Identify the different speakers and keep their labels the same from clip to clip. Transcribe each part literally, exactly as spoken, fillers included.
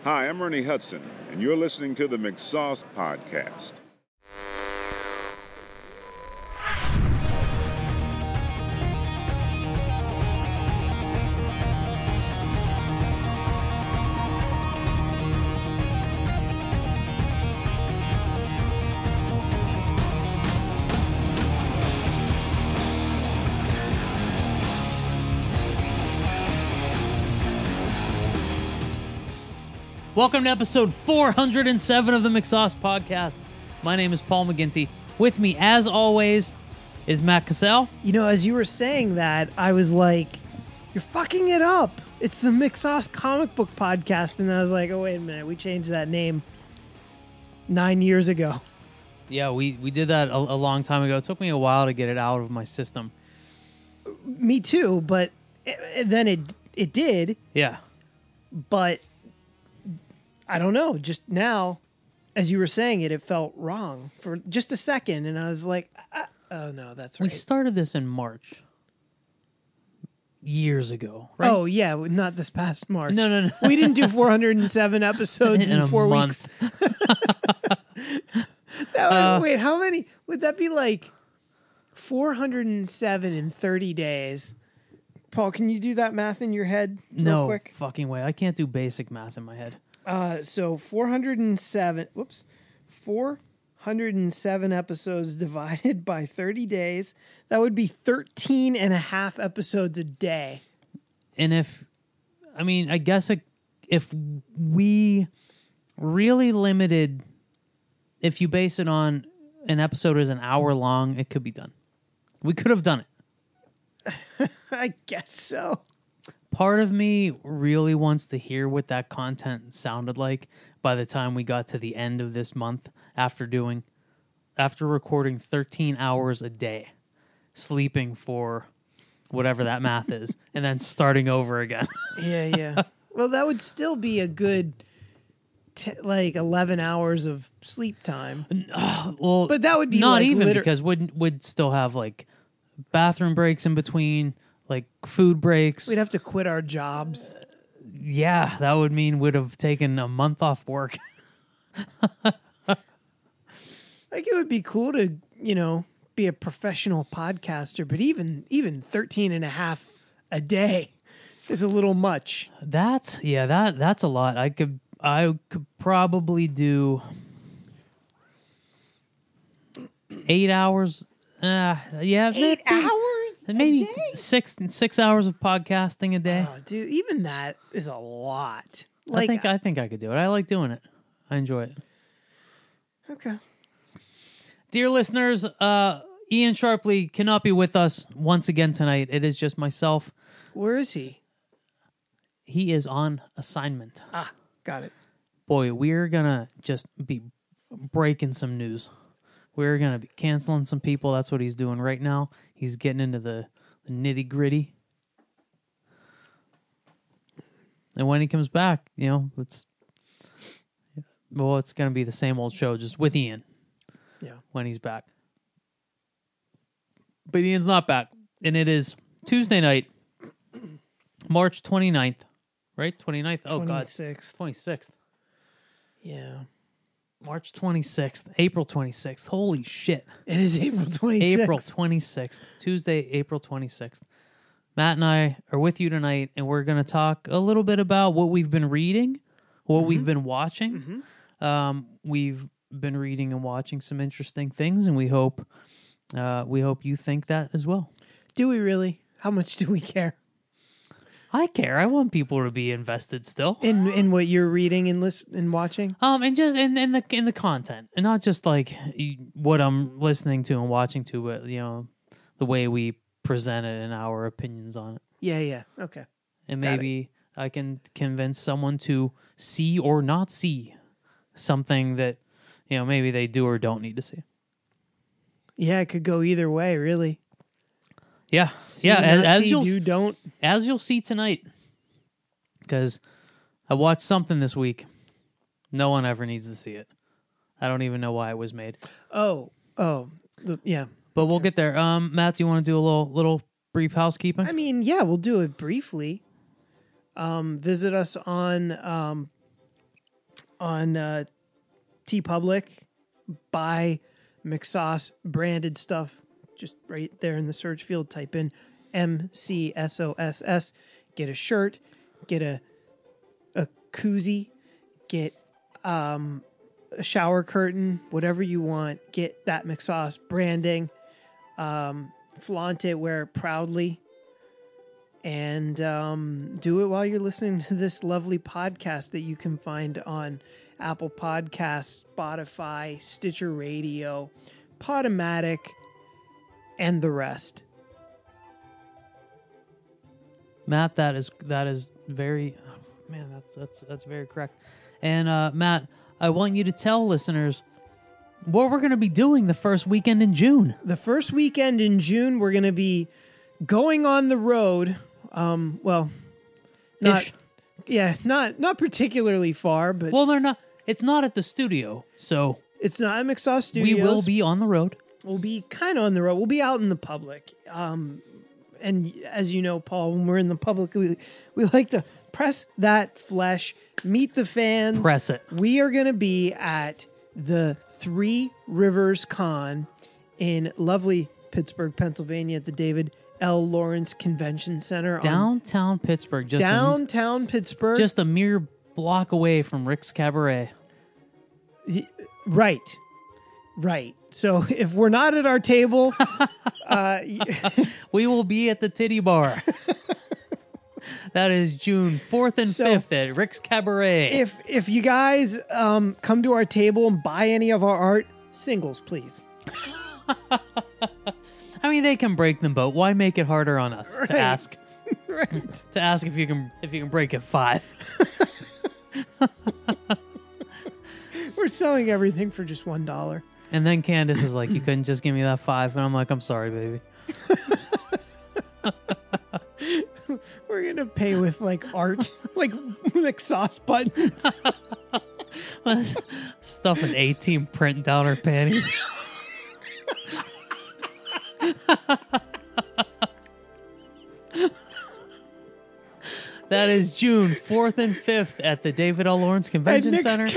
Speaker 1: Hi, I'm Ernie Hudson, and you're listening to the McSauce Podcast.
Speaker 2: Welcome to episode four hundred seven of the McSauce Podcast. My name is Paul McGinty. With me, as always, is Matt Cassell.
Speaker 3: You know, as you were saying that, I was like, you're fucking it up. It's the McSauce Comic Book Podcast. And I was like, oh, wait a minute. We changed that name nine years ago.
Speaker 2: Yeah, we, we did that a, a long time ago. It took me a while to get it out of my system.
Speaker 3: Me too, but it, then it it did.
Speaker 2: Yeah.
Speaker 3: But I don't know. Just now, as you were saying it, it felt wrong for just a second. And I was like, ah, oh, no, that's right.
Speaker 2: We started this in March. Years ago, right?
Speaker 3: Oh, yeah. Not this past March.
Speaker 2: No, no, no.
Speaker 3: We didn't do four hundred seven episodes in,
Speaker 2: in a
Speaker 3: four
Speaker 2: month.
Speaker 3: weeks. that would,
Speaker 2: Uh,
Speaker 3: wait, how many? Would that be like four hundred seven in thirty days? Paul, can you do that math in your head real
Speaker 2: No
Speaker 3: quick?
Speaker 2: fucking way. I can't do basic math in my head.
Speaker 3: Uh, so four hundred seven, whoops, four hundred seven episodes divided by thirty days. That would be thirteen and a half episodes a day.
Speaker 2: And if, I mean, I guess it, if we really limited, if you base it on an episode is an hour long, it could be done. We could have done it.
Speaker 3: I guess so.
Speaker 2: Part of me really wants to hear what that content sounded like by the time we got to the end of this month after doing, after recording thirteen hours a day, sleeping for whatever that math is, and then starting over again.
Speaker 3: Yeah, yeah. Well, that would still be a good, t- like, eleven hours of sleep time.
Speaker 2: Well,
Speaker 3: But that would be
Speaker 2: not
Speaker 3: like
Speaker 2: even
Speaker 3: liter-
Speaker 2: because would would still have like bathroom breaks in between, like food breaks.
Speaker 3: We'd have to quit our jobs.
Speaker 2: Yeah, that would mean we'd have taken a month off work.
Speaker 3: Like, it would be cool to, you know, be a professional podcaster, but even even thirteen and a half a day is a little much.
Speaker 2: That's yeah, that that's a lot. I could I could probably do eight hours. Uh, yeah,
Speaker 3: Eight
Speaker 2: maybe,
Speaker 3: hours? a
Speaker 2: maybe
Speaker 3: day?
Speaker 2: six six hours of podcasting a day.
Speaker 3: Oh, dude, even that is a lot.
Speaker 2: I
Speaker 3: Like,
Speaker 2: think I think I could do it. I like doing it. I enjoy it.
Speaker 3: okay.
Speaker 2: Dear listeners, uh, Ian Sharpley cannot be with us once again tonight. It is just myself.
Speaker 3: Where is he?
Speaker 2: He is on assignment.
Speaker 3: Ah, got it.
Speaker 2: Boy, we're gonna just be breaking some news. We're gonna be canceling some people. That's what he's doing right now. He's getting into the, the nitty gritty. And when he comes back, you know, it's well, it's gonna be the same old show, just with Ian.
Speaker 3: Yeah.
Speaker 2: When he's back. But Ian's not back. And it is Tuesday night, March twenty-ninth. Right? twenty-ninth? Oh, God.
Speaker 3: twenty-sixth.
Speaker 2: twenty-sixth.
Speaker 3: Yeah.
Speaker 2: March twenty-sixth. April twenty-sixth. Holy shit.
Speaker 3: It is April twenty-sixth.
Speaker 2: April twenty-sixth. Tuesday, April twenty-sixth. Matt and I are with you tonight, and we're going to talk a little bit about what we've been reading, what
Speaker 3: Mm-hmm.
Speaker 2: we've been watching.
Speaker 3: Mm-hmm.
Speaker 2: Um, we've been reading and watching some interesting things, and we hope uh, we hope you think that as well.
Speaker 3: Do we really? How much do we care?
Speaker 2: I care. I want people to be invested still.
Speaker 3: In in what you're reading and listen and watching?
Speaker 2: Um, and just in, in the in the content, and not just like y- what I'm listening to and watching to, but you know, the way we present it and our opinions on it.
Speaker 3: Yeah, yeah. Okay.
Speaker 2: And
Speaker 3: Got it.
Speaker 2: maybe I can convince someone to see or not see something that, you know, maybe they do or don't need to see.
Speaker 3: Yeah, it could go either way, really.
Speaker 2: Yeah,
Speaker 3: See,
Speaker 2: yeah. As,
Speaker 3: not
Speaker 2: as
Speaker 3: see,
Speaker 2: you'll
Speaker 3: do, don't.
Speaker 2: as you'll see tonight, because I watched something this week. No one ever needs to see it. I don't even know why it was made.
Speaker 3: Oh, oh, the, yeah.
Speaker 2: But we'll get there. Um, Matt, do you want to do a little little brief housekeeping?
Speaker 3: I mean, yeah, we'll do it briefly. Um, visit us on um, on uh, TeePublic. Buy McSauce branded stuff. Just right there in the search field, type in M C S O S S. Get a shirt, get a a koozie, get um, a shower curtain, whatever you want. Get that McSauce branding. Um, flaunt it, wear it proudly. And um, do it while you're listening to this lovely podcast that you can find on Apple Podcasts, Spotify, Stitcher Radio, Podomatic, and the rest.
Speaker 2: Matt, that is that is very, oh, man, that's that's that's very correct. And uh, Matt, I want you to tell listeners what we're going to be doing the first weekend in June.
Speaker 3: The first weekend in June, we're going to be going on the road. Um, well, not
Speaker 2: Ish.
Speaker 3: yeah, not not particularly far, but
Speaker 2: Well, they're not. It's not at the studio, so
Speaker 3: it's not at McSauce Studios.
Speaker 2: we will be on the road.
Speaker 3: We'll be kind of on the road. We'll be out in the public. Um, and as you know, Paul, when we're in the public, we we like to press that flesh, meet the fans.
Speaker 2: Press it.
Speaker 3: We are going to be at the Three Rivers Con in lovely Pittsburgh, Pennsylvania, at the David L. Lawrence Convention Center. on
Speaker 2: Downtown Pittsburgh, just
Speaker 3: downtown Pittsburgh.
Speaker 2: a, just a mere block away from Rick's Cabaret.
Speaker 3: Right. Right. So if we're not at our table, uh,
Speaker 2: We will be at the Titty Bar. That is June fourth and
Speaker 3: So,
Speaker 2: fifth at Rick's Cabaret.
Speaker 3: if if you guys um, come to our table and buy any of our art, singles, please.
Speaker 2: I mean, they can break them, but why make it harder on us
Speaker 3: Right.
Speaker 2: to ask
Speaker 3: Right.
Speaker 2: to ask if you can if you can break it five?
Speaker 3: We're selling everything for just one dollar.
Speaker 2: And then Candace is like, "You couldn't just give me that five," and I'm like, "I'm sorry, baby."
Speaker 3: We're gonna pay with like art, like McSauce buttons.
Speaker 2: Stuff an eighteen print down her panties. That is June fourth and fifth at the David L. Lawrence
Speaker 3: At
Speaker 2: Convention
Speaker 3: Nick's
Speaker 2: Center.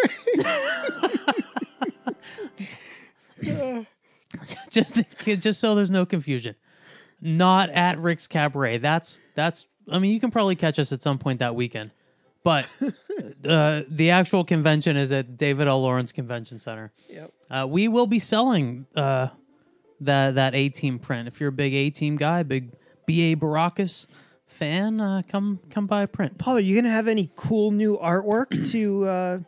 Speaker 3: Cabaret.
Speaker 2: just, just so there's no confusion. Not at Rick's Cabaret. That's that's. I mean, you can probably catch us at some point that weekend, but uh, the actual convention is at David L. Lawrence Convention Center.
Speaker 3: Yep.
Speaker 2: Uh, we will be selling uh, that that A Team print. If you're a big A Team guy, big B A Baracus fan, uh, come come buy a print.
Speaker 3: Paul, are you gonna have any cool new artwork to uh,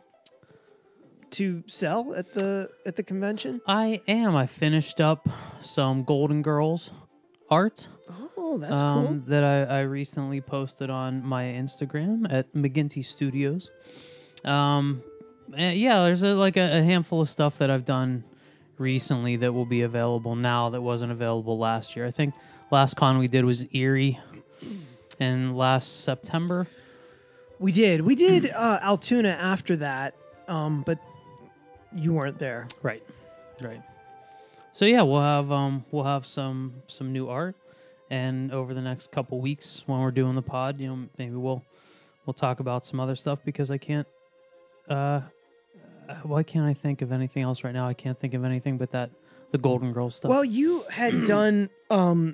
Speaker 3: to sell at the at the convention?
Speaker 2: I am. I finished up some Golden Girls art.
Speaker 3: Oh, that's
Speaker 2: um,
Speaker 3: cool.
Speaker 2: that I, I recently posted on my Instagram at McGinty Studios. Um, eh, yeah, there's a, like a, a handful of stuff that I've done recently that will be available now that wasn't available last year. I think last con we did was Erie, and last September.
Speaker 3: We did. We did uh, Altoona after that, um, but you weren't there.
Speaker 2: Right, right. So yeah, we'll have um we'll have some some new art. And over the next couple weeks, when we're doing the pod, you know, maybe we'll we'll talk about some other stuff because I can't. Uh, why can't I think of anything else right now? I can't think of anything but that the Golden Girls stuff.
Speaker 3: Well, you had done um,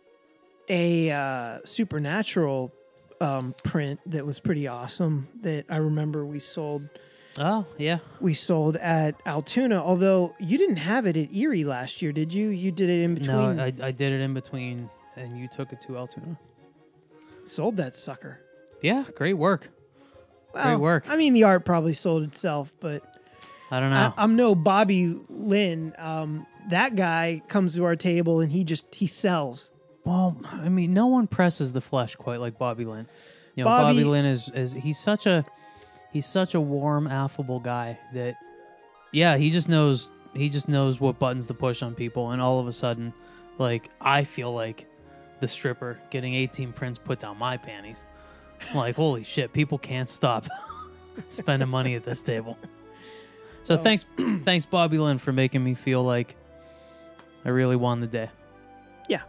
Speaker 3: a uh, Supernatural um, print that was pretty awesome. That I remember we sold.
Speaker 2: Oh yeah,
Speaker 3: We sold at Altoona, although you didn't have it at Erie last year, did you? You did it in between.
Speaker 2: no, I, I did it in between, and you took it to Altoona.
Speaker 3: Sold that sucker.
Speaker 2: Yeah, great work.
Speaker 3: Well,
Speaker 2: work.
Speaker 3: I mean, the art probably sold itself, but
Speaker 2: I don't know.
Speaker 3: I, I'm no Bobby Lynn. Um, that guy comes to our table and he just he sells.
Speaker 2: Well, I mean, no one presses the flesh quite like Bobby Lynn. You know,
Speaker 3: Bobby-
Speaker 2: Bobby, Lynn is, is he's such a he's such a warm, affable guy that yeah, he just knows he just knows what buttons to push on people, and all of a sudden, like I feel like the stripper getting eighteen prints put down my panties. I'm like, holy shit, people can't stop spending money at this table. So
Speaker 3: Well-
Speaker 2: thanks, thanks Bobby Lynn for making me feel like I really won the day.
Speaker 3: Yeah.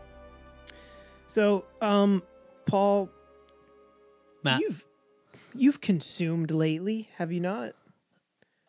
Speaker 3: So, um, Paul,
Speaker 2: Matt.
Speaker 3: you've you've consumed lately, have you not?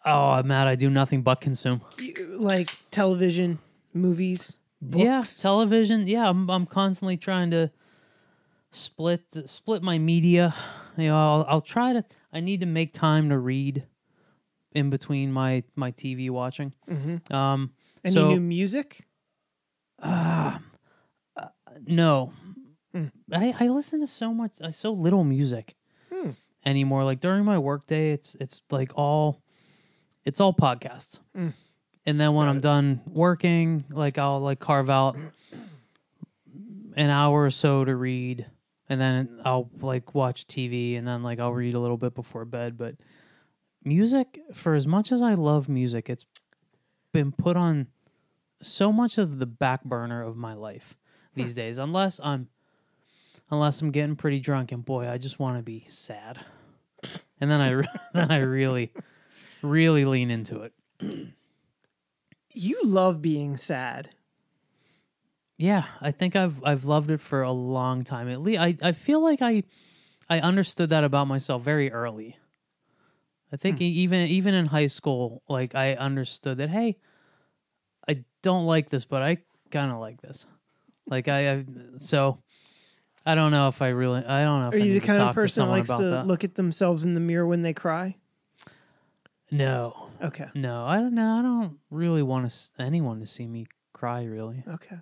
Speaker 2: Oh, Matt, I do nothing but consume.
Speaker 3: You- like television, movies, books.
Speaker 2: Yeah, television. Yeah, I'm I'm constantly trying to split split my media. You know, I'll, I'll try to. I need to make time to read in between my my T V watching.
Speaker 3: Mm-hmm.
Speaker 2: Um,
Speaker 3: Any
Speaker 2: so
Speaker 3: new music?
Speaker 2: uh, uh, no,
Speaker 3: Hmm.
Speaker 2: I I listen to so much, uh, so little music
Speaker 3: Hmm.
Speaker 2: anymore. Like during my workday, it's it's like all it's all podcasts.
Speaker 3: Hmm.
Speaker 2: And then when
Speaker 3: Got
Speaker 2: I'm
Speaker 3: it.
Speaker 2: done working, like I'll like carve out an hour or so to read, and then I'll like watch T V, and then like I'll read a little bit before bed. But music, for as much as I love music, it's been put on so much of the back burner of my life these days. Unless I'm, unless I'm getting pretty drunk, and boy, I just want to be sad, and then I re- then I really, really lean into it.
Speaker 3: You love being sad.
Speaker 2: Yeah, I think I've I've loved it for a long time. At least I, I feel like I I understood that about myself very early. I think e- even even in high school, like I understood that hey, I don't like this, but I kind of like this. Like I, I so I don't know if I really I don't know if
Speaker 3: Are
Speaker 2: I
Speaker 3: you
Speaker 2: need
Speaker 3: the
Speaker 2: to
Speaker 3: kind of
Speaker 2: talk to
Speaker 3: person that
Speaker 2: someone
Speaker 3: likes
Speaker 2: about
Speaker 3: to
Speaker 2: that.
Speaker 3: look at themselves in the mirror when they cry?
Speaker 2: No,
Speaker 3: Okay.
Speaker 2: no, I don't know. I don't really want to, anyone to see me cry. Really,
Speaker 3: Okay.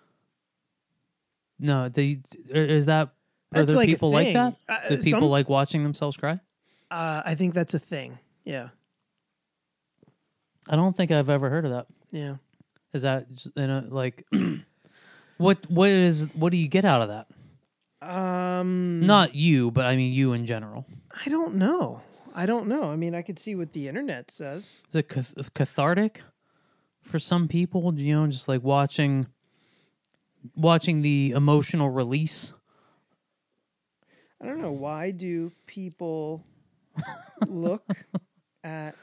Speaker 2: no. Do you, is that are
Speaker 3: That's
Speaker 2: there
Speaker 3: like a
Speaker 2: people like that?
Speaker 3: thing. Uh,
Speaker 2: Do people
Speaker 3: some-
Speaker 2: like watching themselves cry?
Speaker 3: Uh, I think that's a thing. Yeah.
Speaker 2: I don't think I've ever heard of that.
Speaker 3: Yeah.
Speaker 2: Is that just, you know, like what what is what do you get out of that?
Speaker 3: Um.
Speaker 2: Not you, but I mean you in general.
Speaker 3: I don't know. I don't know. I mean, I could see what the internet says.
Speaker 2: Is it cath- cathartic for some people? You know, just like watching watching the emotional release.
Speaker 3: I don't know. Why do people look at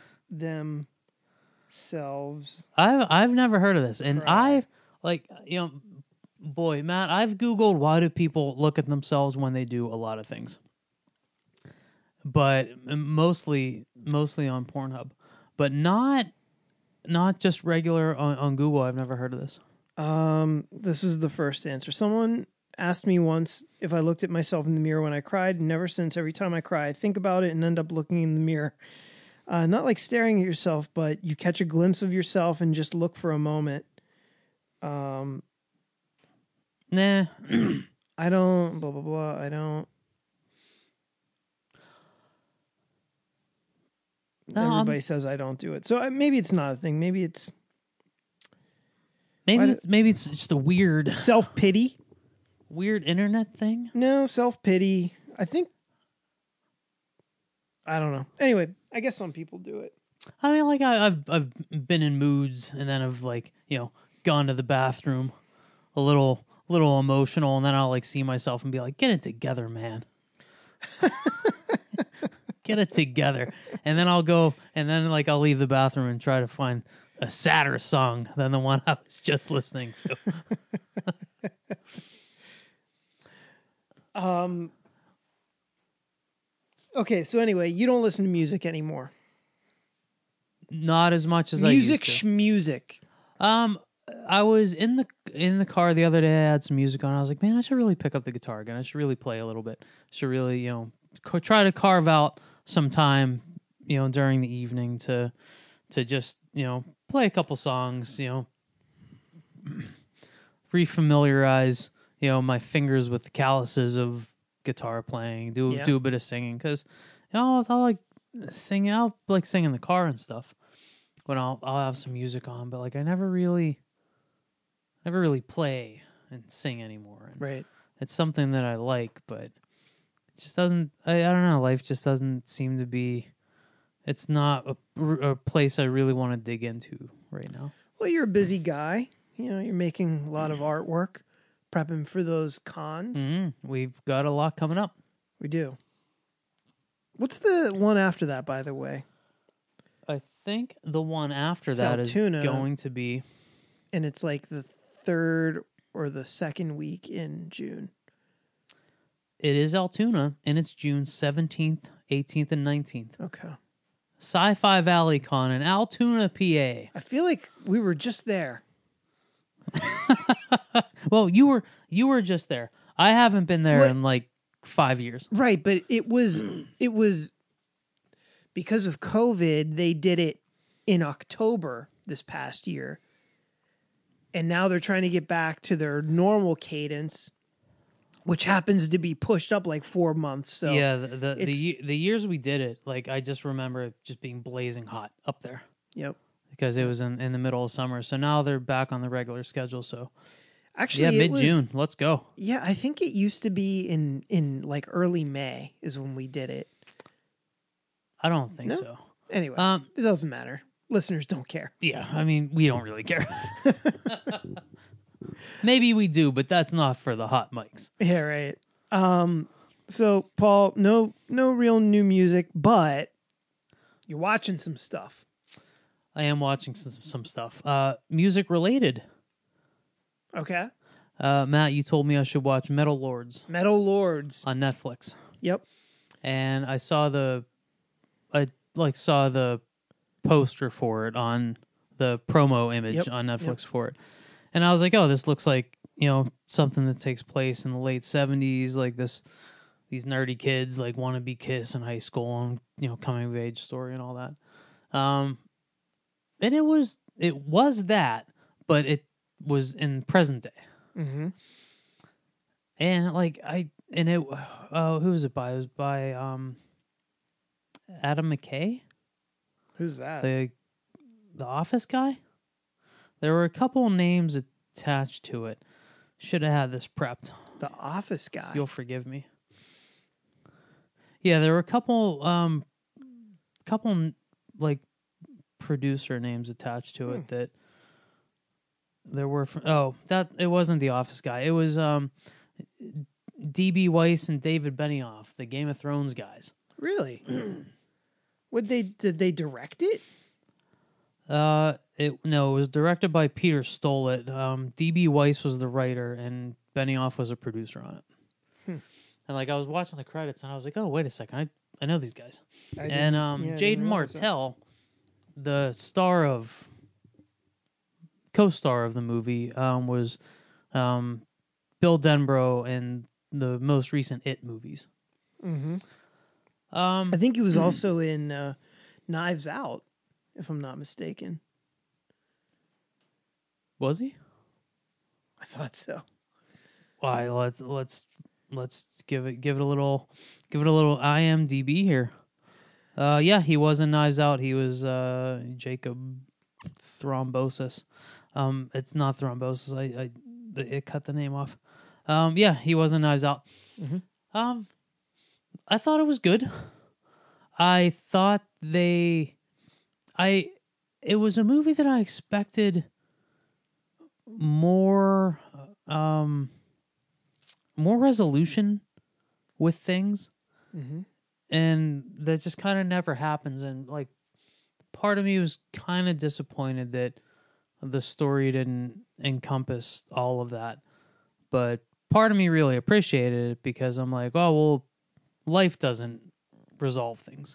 Speaker 3: themselves?
Speaker 2: I've I've never heard of this, and
Speaker 3: Cry.
Speaker 2: I've like you know, boy, Matt, I've googled why do people look at themselves when they do a lot of things, but mostly mostly on Pornhub, but not not just regular on, on Google. I've never heard of this.
Speaker 3: Um, this is the first answer. Someone asked me once if I looked at myself in the mirror when I cried, and ever since, every time I cry, I think about it and end up looking in the mirror. Uh, not like staring at yourself, but you catch a glimpse of yourself and just look for a moment. Um,
Speaker 2: Nah,
Speaker 3: I don't, blah, blah, blah. I don't.
Speaker 2: No, I'm-
Speaker 3: Everybody says I don't do it. So uh, maybe it's not a thing. Maybe it's
Speaker 2: maybe
Speaker 3: Why do-
Speaker 2: it's, maybe it's just a weird
Speaker 3: self pity.
Speaker 2: weird internet thing.
Speaker 3: No, self pity. I think. I don't know. Anyway, I guess some people do it.
Speaker 2: I mean, like I, I've I've been in moods, and then I've like you know gone to the bathroom, a little little emotional, and then I'll like see myself and be like, "Get it together, man." Get it together, and then I'll go, and then like I'll leave the bathroom and try to find a sadder song than the one I was just listening to.
Speaker 3: Um. Okay, so anyway, you don't listen to music anymore.
Speaker 2: Not as much as
Speaker 3: Music,
Speaker 2: I used to.
Speaker 3: schmusic.
Speaker 2: Um, I was in the in the car the other day. I had some music on. I was like, man, I should really pick up the guitar again. I should really play a little bit. I should really, you know, co- try to carve out some time, you know, during the evening to to just, you know, play a couple songs, you know, refamiliarize, you know, my fingers with the calluses of guitar playing. Do
Speaker 3: Yeah.
Speaker 2: do a bit of singing because, you know, I like singing. I'll like sing in the car and stuff. When I'll I'll have some music on, but like I never really, never really play and sing anymore. And
Speaker 3: Right.
Speaker 2: it's something that I like, but it just doesn't. I, I don't know. Life just doesn't seem to be. It's not a, a place I really want to dig into right now.
Speaker 3: Well, you're a busy guy. You know, you're making a lot of artwork, prepping for those cons.
Speaker 2: hmm We've got a lot coming up.
Speaker 3: We do. What's the one after that, by the way?
Speaker 2: I think the one after
Speaker 3: It's
Speaker 2: that is
Speaker 3: Altoona.
Speaker 2: going to be.
Speaker 3: And it's like the third or the second week in June.
Speaker 2: It is Altoona, and it's June seventeenth, eighteenth, and nineteenth.
Speaker 3: Okay.
Speaker 2: Sci-Fi Valley Con in Altoona, P A.
Speaker 3: I feel like we were just there.
Speaker 2: Well, you were you were just there. I haven't been there
Speaker 3: What?
Speaker 2: in like five years.
Speaker 3: Right, but it was it was because of COVID, they did it in October this past year. And now they're trying to get back to their normal cadence, which happens to be pushed up like four months. So
Speaker 2: yeah, the the, the
Speaker 3: it's-
Speaker 2: ye- the years we did it, like I just remember it just being blazing hot up there
Speaker 3: Yep.
Speaker 2: because it was in, in the middle of summer. So now they're back on the regular schedule. So
Speaker 3: Actually,
Speaker 2: yeah,
Speaker 3: it
Speaker 2: mid
Speaker 3: was-
Speaker 2: June, let's go.
Speaker 3: Yeah, I think it used to be in in like early May is when we did it.
Speaker 2: I don't think
Speaker 3: No?
Speaker 2: so.
Speaker 3: Anyway,
Speaker 2: Um,
Speaker 3: it doesn't matter. Listeners don't care.
Speaker 2: yeah, I mean we don't really care. Maybe we do, but that's not for the hot mics.
Speaker 3: Yeah, right. Um, so Paul, no, no real new music, but you're watching some stuff.
Speaker 2: I am watching some, some stuff. Uh, music related.
Speaker 3: Okay,
Speaker 2: Uh, Matt, you told me I should watch Metal Lords
Speaker 3: Metal Lords.
Speaker 2: on Netflix,
Speaker 3: Yep.
Speaker 2: and I saw the, I like saw the poster for it on the promo image
Speaker 3: Yep,
Speaker 2: on Netflix
Speaker 3: yep.
Speaker 2: for it, and I was like, oh, this looks like you know something that takes place in the late seventies, like this, these nerdy kids like want to be Kiss in high school and you know coming of age story and all that, um, and it was it was that, but it was in present day.
Speaker 3: Mm-hmm.
Speaker 2: And like I and it oh who was it by? It was by um Adam McKay,
Speaker 3: Who's that?
Speaker 2: the the Office guy. There were a couple names attached to it. Should have had this prepped.
Speaker 3: The Office guy.
Speaker 2: You'll forgive me. Yeah, there were a couple um couple like producer names attached to it that there were fr- oh that it wasn't the Office guy. It was um D B Weiss and David Benioff, the Game of Thrones guys.
Speaker 3: Really? Would they did they direct it?
Speaker 2: Uh, it no, it was directed by Peter Stollett. Um, D B Weiss was the writer, and Benioff was a producer on it.
Speaker 3: Hmm.
Speaker 2: And like I was watching the credits, and I was like, "Oh, wait a second, I I know these guys."
Speaker 3: I
Speaker 2: And
Speaker 3: didn't-
Speaker 2: um,
Speaker 3: yeah, I
Speaker 2: Jaden
Speaker 3: didn't realize that.
Speaker 2: Martell, the star of co-star of the movie, um, was um, Bill Denbrough in the most recent It movies.
Speaker 3: Mhm.
Speaker 2: Um,
Speaker 3: I think he was also in uh, Knives Out, if I'm not mistaken.
Speaker 2: was he?
Speaker 3: I thought so.
Speaker 2: Why? Let's let's let's give it give it a little give it a little I M D B here. Uh, yeah, he was in Knives Out. He was uh Jacob Thrombosis. Um, it's not Thrombosis. I, I it cut the name off. Um, yeah, he was in Knives Out.
Speaker 3: Mhm.
Speaker 2: Um, I thought it was good. I thought they, I, it was a movie that I expected more, um, more resolution with things,
Speaker 3: Mm-hmm.
Speaker 2: and that just kind of never happens. And like, part of me was kind of disappointed that the story didn't encompass all of that, but part of me really appreciated it because I'm like, oh well, life doesn't resolve things.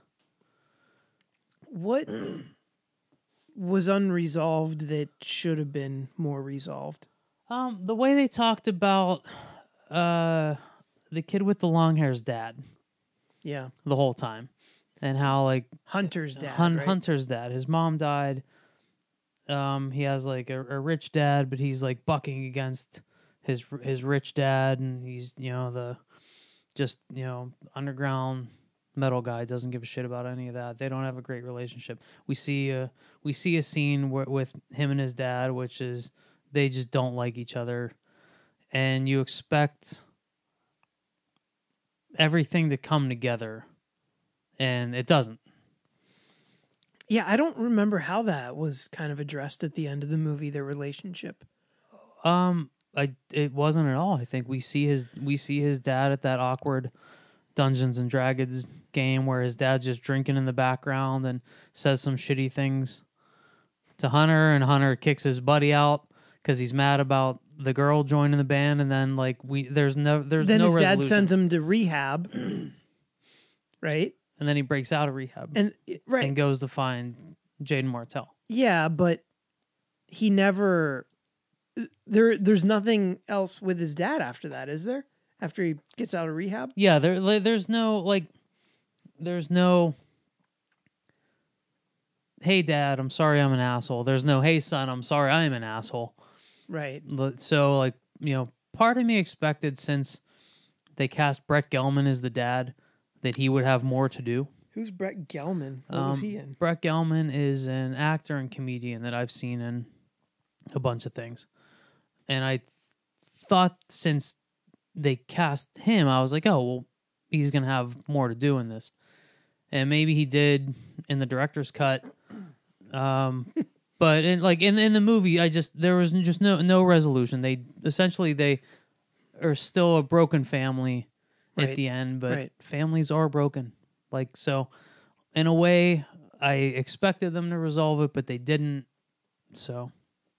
Speaker 3: What was unresolved that should have been more resolved?
Speaker 2: Um, the way they talked about uh the kid with the long hair's dad
Speaker 3: Yeah.
Speaker 2: the whole time, and how like
Speaker 3: Hunter's dad.
Speaker 2: Hun-
Speaker 3: right?
Speaker 2: Hunter's dad, his mom died. Um, he has like a, a rich dad, but he's like bucking against his his rich dad, and he's you know the just you know underground metal guy, doesn't give a shit about any of that. They don't have a great relationship. We see a we see a scene where, with him and his dad, which is they just don't like each other, and you expect everything to come together, and it doesn't.
Speaker 3: Yeah, I don't remember how that was kind of addressed at the end of the movie, their relationship.
Speaker 2: Um, I it wasn't at all. I think we see his we see his dad at that awkward Dungeons and Dragons game where his dad's just drinking in the background and says some shitty things to Hunter, and Hunter kicks his buddy out because he's mad about the girl joining the band, and then like we there's no there's
Speaker 3: Then
Speaker 2: no
Speaker 3: his
Speaker 2: resolution.
Speaker 3: dad sends him to rehab, right?
Speaker 2: and then he breaks out of rehab
Speaker 3: And right,
Speaker 2: and goes to find Jaden Martell.
Speaker 3: yeah, but he never. There, there's nothing else with his dad after that, is there? After he gets out of rehab?
Speaker 2: Yeah, there, like, there's no like, there's no. Hey, Dad, I'm sorry, I'm an asshole. There's no, hey, son, I'm sorry, I'm an asshole.
Speaker 3: Right.
Speaker 2: But- So, like, you know, part of me expected since they cast Brett Gelman as the dad that he would have more to do.
Speaker 3: Who's Brett Gelman? What was
Speaker 2: Um,
Speaker 3: he in?
Speaker 2: Brett Gelman is an actor and comedian that I've seen in a bunch of things. And I thought since they cast him, I was like, oh, well, he's going to have more to do in this. And maybe he did in the director's cut. Um, but in, like in in the movie, I just there was just no no resolution. They essentially they are still a broken family
Speaker 3: Right.
Speaker 2: at the end, but
Speaker 3: Right.
Speaker 2: families are broken. Like so, in a way, I expected them to resolve it, but they didn't. So,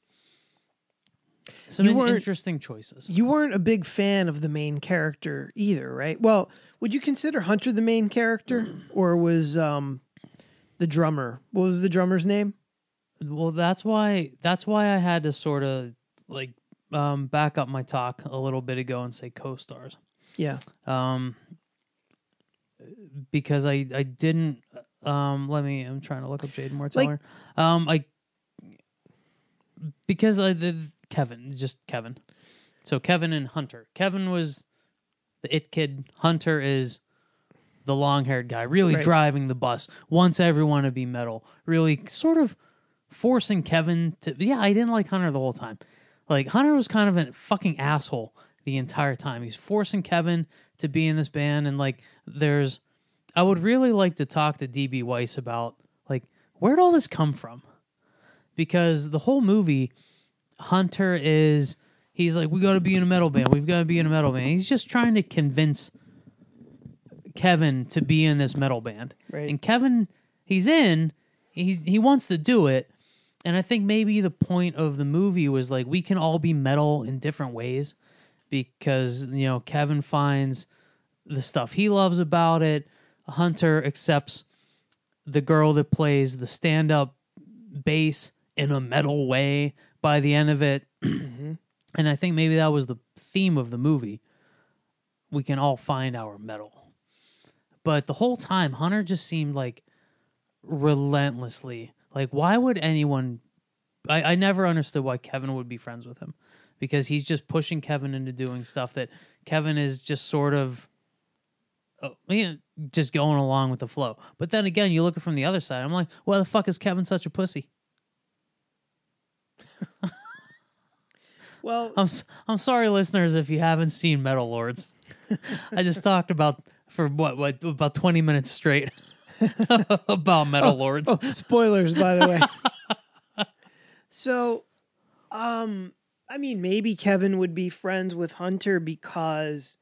Speaker 2: some
Speaker 3: You
Speaker 2: in-
Speaker 3: weren't-
Speaker 2: interesting choices.
Speaker 3: You weren't a big fan of the main character either, right? Well, would you consider Hunter the main character, or was um, the drummer? What was the drummer's name?
Speaker 2: Well, that's why that's why I had to sort of like um, back up my talk a little bit ago and say co-stars.
Speaker 3: Yeah.
Speaker 2: Um, because I I didn't um let me I'm trying to look up Jaden Martell. um I because like the Kevin just Kevin. So Kevin and Hunter. Kevin was the it kid. Hunter is the long-haired guy, really
Speaker 3: Right.
Speaker 2: driving the bus, wants everyone to be metal, really sort of forcing Kevin to. Yeah, I didn't like Hunter the whole time. Like Hunter was kind of a fucking asshole the entire time. He's forcing Kevin to be in this band, and like there's, I would really like to talk to D B Weiss about like where'd all this come from, because the whole movie, Hunter is he's like we got to be in a metal band, we've got to be in a metal band. He's just trying to convince Kevin to be in this metal band,
Speaker 3: Right.
Speaker 2: and Kevin he's in, he's he wants to do it. And I think maybe the point of the movie was like we can all be metal in different ways, because you know Kevin finds the stuff he loves about it. Hunter accepts the girl that plays the stand-up bass in a metal way by the end of it. And I think maybe that was the theme of the movie. We can all find our metal. But the whole time Hunter just seemed like relentlessly like, why would anyone... I, I never understood why Kevin would be friends with him, because he's just pushing Kevin into doing stuff that Kevin is just sort of uh, you know, just going along with the flow. But then again, you look at it from the other side. I'm like, why the fuck is Kevin such a pussy?
Speaker 3: Well,
Speaker 2: I'm s- I'm sorry, listeners, if you haven't seen Metal Lords. I just talked about for what what about twenty minutes straight about Metal Lords.
Speaker 3: oh, spoilers, by the way. So, um, I mean, maybe Kevin would be friends with Hunter because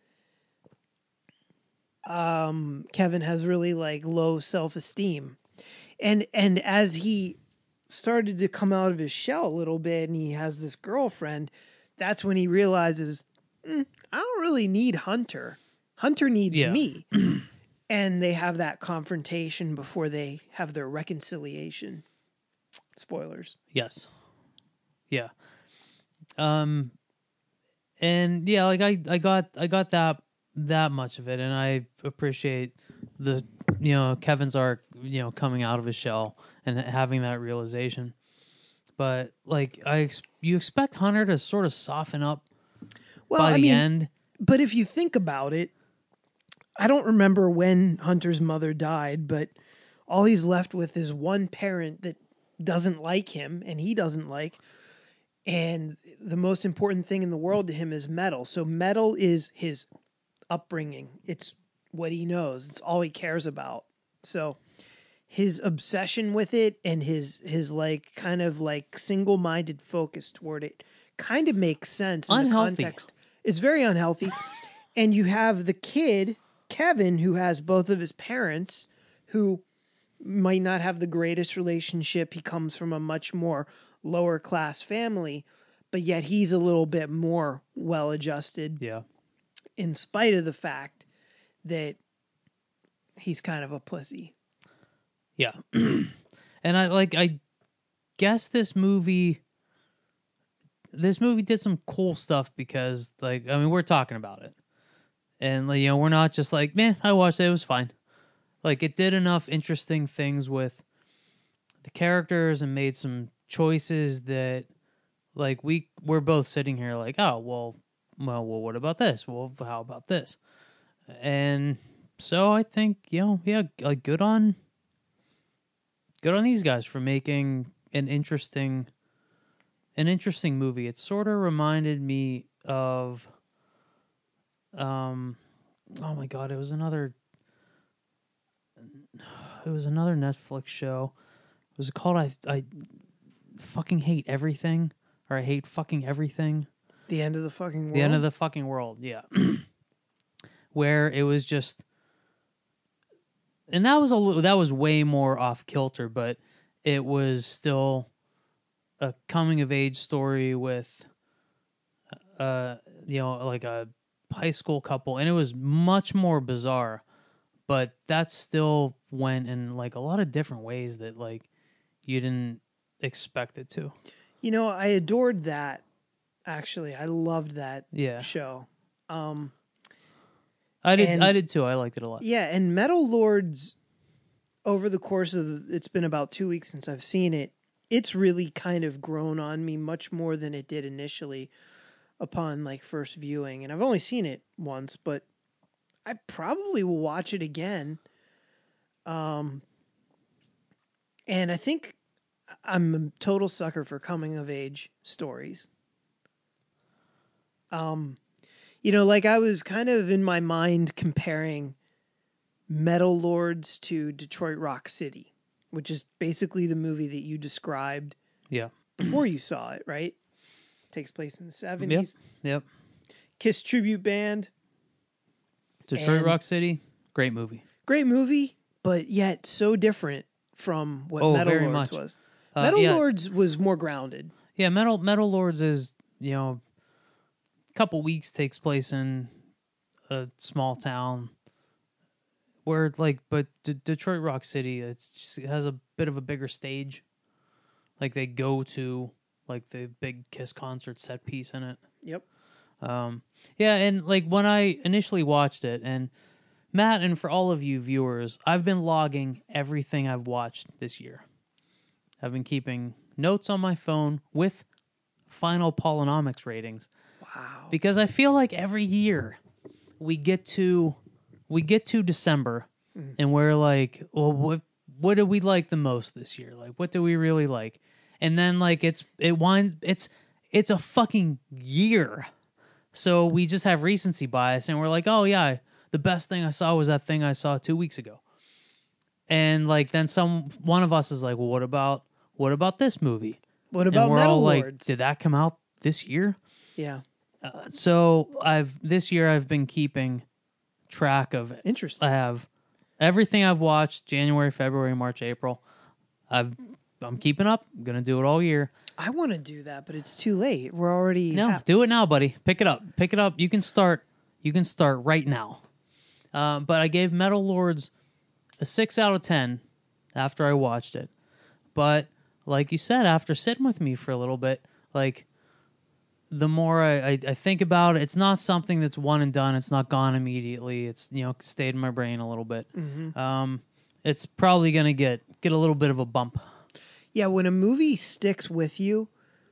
Speaker 3: um, Kevin has really like low self-esteem. And and as he started to come out of his shell a little bit and he has this girlfriend, that's when he realizes, "Mm, I don't really need Hunter. Hunter needs
Speaker 2: Yeah.
Speaker 3: me." And they have that confrontation before they have their reconciliation. Spoilers.
Speaker 2: Yes. Yeah. Um and yeah, like I, I got I got that that much of it, and I appreciate the you know Kevin's arc, you know, coming out of his shell and having that realization. But like I ex- you expect Hunter to sort of soften up
Speaker 3: Well,
Speaker 2: by
Speaker 3: I
Speaker 2: the
Speaker 3: mean,
Speaker 2: end.
Speaker 3: but if you think about it, I don't remember when Hunter's mother died, but all he's left with is one parent that doesn't like him and he doesn't like. And the most important thing in the world to him is metal. So metal is his upbringing. It's what he knows. It's all he cares about. So his obsession with it and his his like kind of like single-minded focus toward it kind of makes sense in the
Speaker 2: Unhealthy.
Speaker 3: context. It's very unhealthy. And you have the kid, Kevin, who has both of his parents who might not have the greatest relationship. He comes from a much more lower class family, but yet he's a little bit more well adjusted
Speaker 2: Yeah.
Speaker 3: in spite of the fact that he's kind of a pussy.
Speaker 2: Yeah. And I like I guess this movie this movie did some cool stuff because like I mean we're talking about it. And like, you know, we're not just like, man, I watched it, it was fine. Like it did enough interesting things with the characters and made some choices that like we we're both sitting here like, oh well well well what about this? Well how about this? And so I think, you know, yeah, like good on good on these guys for making an interesting an interesting movie. It sort of reminded me of um oh my god, it was another it was another Netflix show. Was it called I I fucking hate everything or I hate fucking everything?
Speaker 3: The end of the fucking world.
Speaker 2: The end of the fucking world, yeah. Where it was just and that was a little, that was way more off kilter, but it was still a coming of age story with uh you know like a high school couple, and it was much more bizarre, but that still went in like a lot of different ways that like you didn't expect it to.
Speaker 3: You know, I adored that. Actually, I loved that
Speaker 2: Yeah.
Speaker 3: show. Um,
Speaker 2: I did.
Speaker 3: and-
Speaker 2: I did too. I liked it a lot.
Speaker 3: yeah, and Metal Lords, over the course of the, it's been about two weeks since I've seen it. It's really kind of grown on me much more than it did initially upon like first viewing. And I've only seen it once, but I probably will watch it again. Um, and I think I'm a total sucker for coming of age stories. Um, you know, like I was kind of in my mind comparing Metal Lords to Detroit Rock City, which is basically the movie that you described
Speaker 2: Yeah.
Speaker 3: before you saw it, right? Takes place in the seventies.
Speaker 2: Yep.
Speaker 3: Kiss tribute band.
Speaker 2: Detroit
Speaker 3: And-
Speaker 2: Rock City. Great movie.
Speaker 3: Great movie, but yet so different from what
Speaker 2: Oh,
Speaker 3: Metal
Speaker 2: very
Speaker 3: Lords
Speaker 2: much.
Speaker 3: was.
Speaker 2: Uh,
Speaker 3: Metal
Speaker 2: yeah.
Speaker 3: Lords was more grounded.
Speaker 2: Yeah. Metal Metal Lords is you know a couple weeks takes place in a small town. Where like, but D- Detroit Rock City, it's just, it has a bit of a bigger stage. Like they go to like the big Kiss concert set piece in it.
Speaker 3: Yep.
Speaker 2: Um, yeah, and like when I initially watched it, and Matt, and for all of you viewers, I've been logging everything I've watched this year. I've been keeping notes on my phone with final Polynomics ratings
Speaker 3: Wow.
Speaker 2: because I feel like every year we get to we get to December and we're like, well, what what did we like the most this year? Like, what do we really like? And then like it's it winds it's it's a fucking year. So we just have recency bias and we're like, oh yeah, the best thing I saw was that thing I saw two weeks ago. And like then some one of us is like, well, what about what about this movie?
Speaker 3: What
Speaker 2: And
Speaker 3: about
Speaker 2: we're
Speaker 3: Metal
Speaker 2: all like,
Speaker 3: Lords?
Speaker 2: did that come out this year?
Speaker 3: Yeah.
Speaker 2: So I've this year I've been keeping track of it.
Speaker 3: Interesting.
Speaker 2: I have everything I've watched January, February, March, April. I've I'm keeping up. I'm gonna do it all year.
Speaker 3: I want to do that, but it's too late. We're already
Speaker 2: No,
Speaker 3: half-
Speaker 2: do it now, buddy. Pick it up. Pick it up. You can start. You can start right now. Uh, but I gave Metal Lords a six out of ten after I watched it. But like you said, after sitting with me for a little bit, like the more I, I, I think about it, it's not something that's one and done. It's not gone immediately. It's you know stayed in my brain a little bit. Um, it's probably gonna get get a little bit of a bump.
Speaker 3: Yeah, when a movie sticks with you,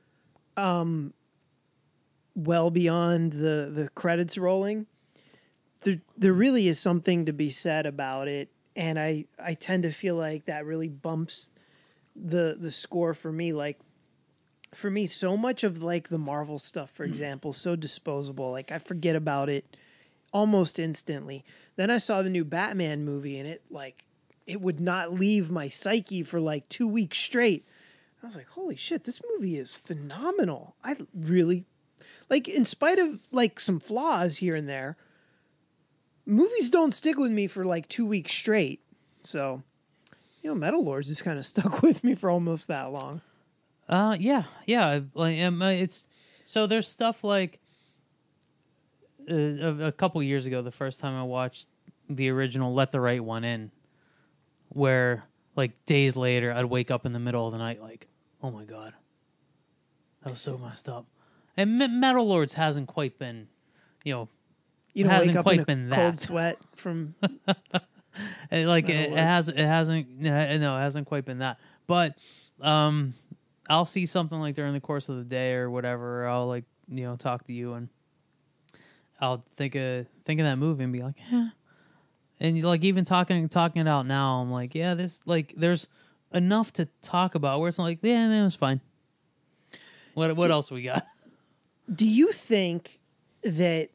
Speaker 3: um, well beyond the, the credits rolling, there there really is something to be said about it, and I, I tend to feel like that really bumps the the score for me. Like for me, so much of like the Marvel stuff, for example, so disposable. Like I forget about it almost instantly. Then I saw the new Batman movie, and it like. It would not leave my psyche for like two weeks straight. I was like, holy shit, this movie is phenomenal. I really, like, in spite of like some flaws here and there, movies don't stick with me for like two weeks straight. So, you know, Metal Lords has kind of stuck with me for almost that long.
Speaker 2: Uh, yeah, yeah. Like, um, uh, it's so there's stuff like uh, a, a couple years ago. The first time I watched the original Let the Right One In, where like days later I'd wake up in the middle of the night like, oh my God, that was so messed up. And Me- Metal Lords hasn't quite been, you know,
Speaker 3: You don't
Speaker 2: hasn't
Speaker 3: wake up
Speaker 2: quite
Speaker 3: in a
Speaker 2: been
Speaker 3: cold
Speaker 2: that.
Speaker 3: sweat from.
Speaker 2: It, like it,
Speaker 3: Metal
Speaker 2: it
Speaker 3: Lords.
Speaker 2: has it hasn't no it hasn't quite been that. But um, I'll see something like during the course of the day or whatever. Or I'll like you know talk to you and I'll think of think of that movie and be like, yeah. And like even talking talking it out now, I'm like, yeah, this like there's enough to talk about where it's not like, yeah, man, it was fine. What what else we got?
Speaker 3: Do you think that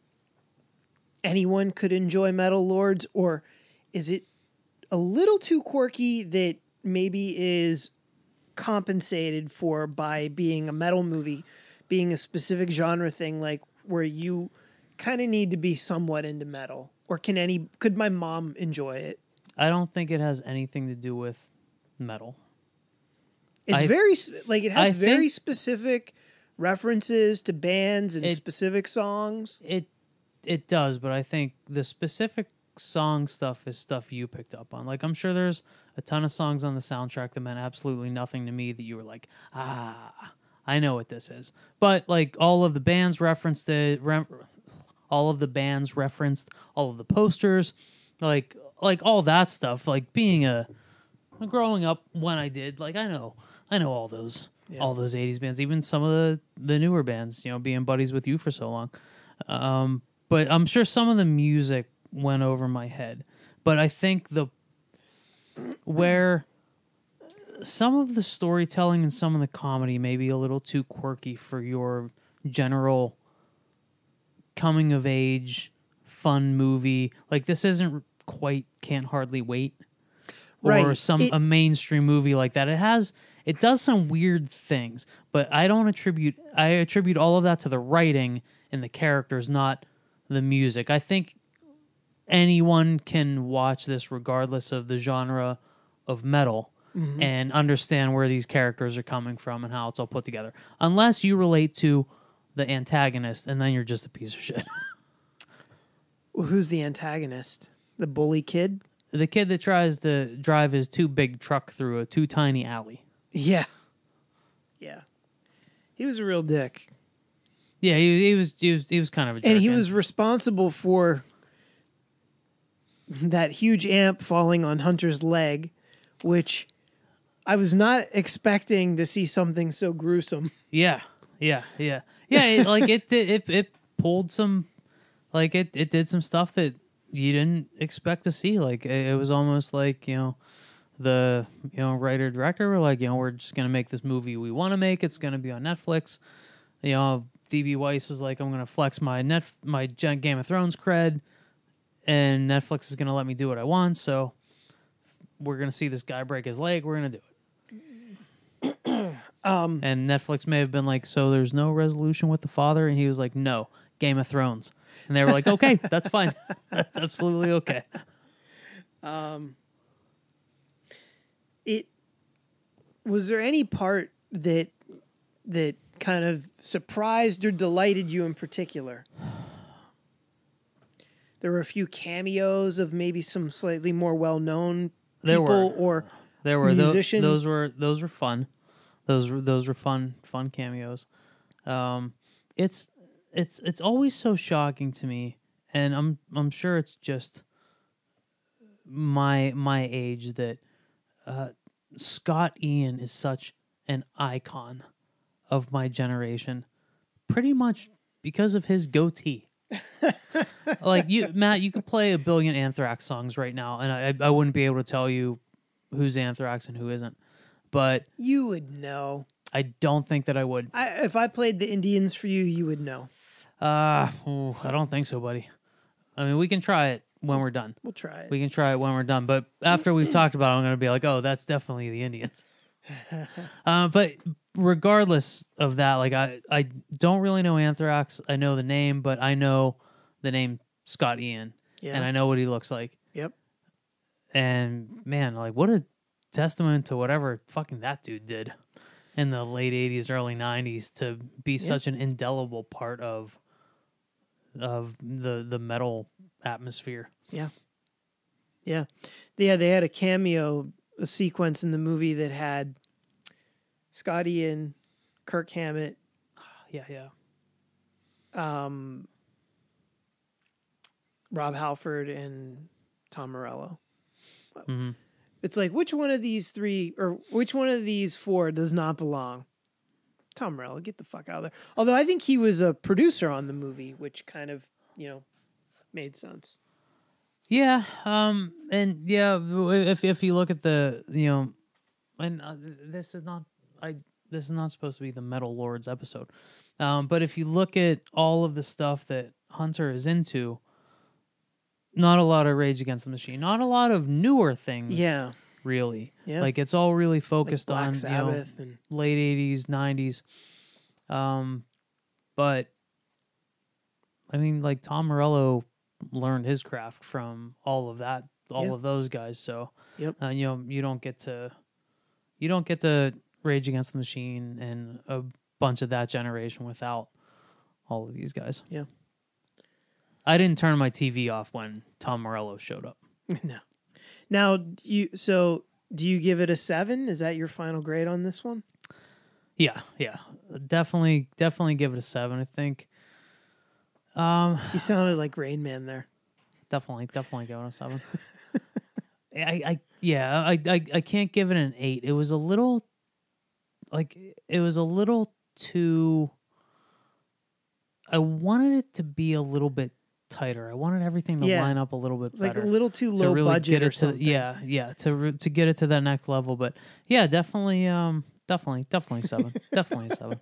Speaker 3: anyone could enjoy Metal Lords, or is it a little too quirky that maybe is compensated for by being a metal movie, being a specific genre thing, like where you kind of need to be somewhat into metal? Or can any could my mom enjoy it?
Speaker 2: I don't think it has anything to do with metal.
Speaker 3: It's
Speaker 2: I-
Speaker 3: very s- like it has
Speaker 2: I
Speaker 3: very
Speaker 2: think-
Speaker 3: specific references to bands and
Speaker 2: It-
Speaker 3: specific songs.
Speaker 2: It it does, but I think the specific song stuff is stuff you picked up on. Like I'm sure there's a ton of songs on the soundtrack that meant absolutely nothing to me that you were like, ah, I know what this is. But like all of the bands referenced it, rem- all of the bands referenced all of the posters, like like all that stuff. Like being a growing up when I did, like I know I know all those
Speaker 3: Yeah.
Speaker 2: all those eighties bands, even some of the the newer bands. You know, being buddies with you for so long. Um, but I'm sure some of the music went over my head. But I think the where some of the storytelling and some of the comedy may be a little too quirky for your general coming of age fun movie. Like this isn't quite Can't Hardly Wait or
Speaker 3: Right.
Speaker 2: some
Speaker 3: It-
Speaker 2: a mainstream movie like that. It has it does some weird things, but I don't attribute I attribute all of that to the writing and the characters, not the music. I think anyone can watch this regardless of the genre of metal and understand where these characters are coming from and how it's all put together. Unless you relate to the antagonist, and then you're just a piece of shit.
Speaker 3: Well, who's the antagonist? The bully kid?
Speaker 2: The kid that tries to drive his too big truck through a too tiny alley.
Speaker 3: Yeah. Yeah. He was a real dick.
Speaker 2: Yeah, he, he was he was he was kind of a jerk.
Speaker 3: And he was responsible for that huge amp falling on Hunter's leg, which I was not expecting to see something so gruesome.
Speaker 2: yeah, yeah, yeah, yeah. It, like it did it it pulled some like it it did some stuff that you didn't expect to see. Like it, it was almost like you know the you know writer director were like you know we're just gonna make this movie we want to make. It's gonna be on Netflix. You know, D B Weiss was like, I'm gonna flex my net my Gen- Game of Thrones cred, and Netflix is gonna let me do what I want. So we're gonna see this guy break his leg. We're gonna do it.
Speaker 3: Um,
Speaker 2: And Netflix may have been like, so there's no resolution with the father, and he was like, no, Game of Thrones. And they were like, okay, that's fine, that's absolutely okay.
Speaker 3: it was there any part that that kind of surprised or delighted you in particular? There were a few cameos of maybe some slightly more well-known
Speaker 2: There
Speaker 3: people,
Speaker 2: were.
Speaker 3: or
Speaker 2: There were tho-
Speaker 3: musicians.
Speaker 2: those were those were fun. Those were those were fun fun cameos. Um, it's it's it's always so shocking to me, and I'm I'm sure it's just my my age that uh, Scott Ian is such an icon of my generation, pretty much because of his goatee. Like you, Matt, you could play a billion Anthrax songs right now, and I I wouldn't be able to tell you who's Anthrax and who isn't. But
Speaker 3: you would know.
Speaker 2: I don't think that I would.
Speaker 3: I, if I played the Indians for you, you would know.
Speaker 2: Uh, ooh, I don't think so, buddy. I mean, we can try it when we're done.
Speaker 3: We'll try it.
Speaker 2: We can try it when we're done. But after we've talked about it, I'm going to be like, oh, that's definitely the Indians. uh, but regardless of that, like I, I don't really know Anthrax. I know the name, but I know the name Scott Ian,
Speaker 3: Yeah.
Speaker 2: and I know what he looks like.
Speaker 3: Yep.
Speaker 2: And man, like what a testament to whatever fucking that dude did in the late eighties, early nineties to be such an indelible part of of the the metal atmosphere.
Speaker 3: Yeah. Yeah. Yeah, they had a cameo a sequence in the movie that had Scotty and Kirk Hammett,
Speaker 2: Yeah, yeah.
Speaker 3: um, Rob Halford, and Tom Morello.
Speaker 2: hmm
Speaker 3: It's like, which one of these three, or which one of these four does not belong? Tom Morello, get the fuck out of there. Although I think he was a producer on the movie, which kind of, you know, made sense.
Speaker 2: Yeah, um, and yeah, if if you look at the, you know, and uh, this is not I this is not supposed to be the Metal Lords episode, um, but if you look at all of the stuff that Hunter is into, not a lot of Rage Against the Machine, not a lot of newer things.
Speaker 3: Yeah.
Speaker 2: Really.
Speaker 3: Yeah.
Speaker 2: Like it's all really
Speaker 3: Like
Speaker 2: focused
Speaker 3: Black
Speaker 2: on
Speaker 3: Sabbath
Speaker 2: you know,
Speaker 3: and
Speaker 2: late eighties, nineties. Um, but I mean, like Tom Morello learned his craft from all of that, all
Speaker 3: Yeah.
Speaker 2: of those guys. So,
Speaker 3: Yep.
Speaker 2: uh, you know, you don't get to, you don't get to Rage Against the Machine and a bunch of that generation without all of these guys.
Speaker 3: Yeah.
Speaker 2: I didn't turn my T V off when Tom Morello showed up.
Speaker 3: No. Now, do you so do you give it a seven? Is that your final grade on this one?
Speaker 2: Yeah, yeah, definitely, definitely give it a seven. I think. Um,
Speaker 3: You sounded like Rain Man there.
Speaker 2: definitely, definitely give it a seven. I, I, yeah, I, I, I can't give it an eight. It was a little, like, it was a little too. I wanted it to be a little bit tighter. I wanted everything to
Speaker 3: Yeah.
Speaker 2: line up a little bit
Speaker 3: It's like
Speaker 2: better.
Speaker 3: a little too
Speaker 2: to
Speaker 3: low
Speaker 2: really
Speaker 3: budget
Speaker 2: get
Speaker 3: or
Speaker 2: it to
Speaker 3: something.
Speaker 2: yeah yeah to re- to get it to that next level. But yeah, definitely um definitely definitely seven definitely a seven.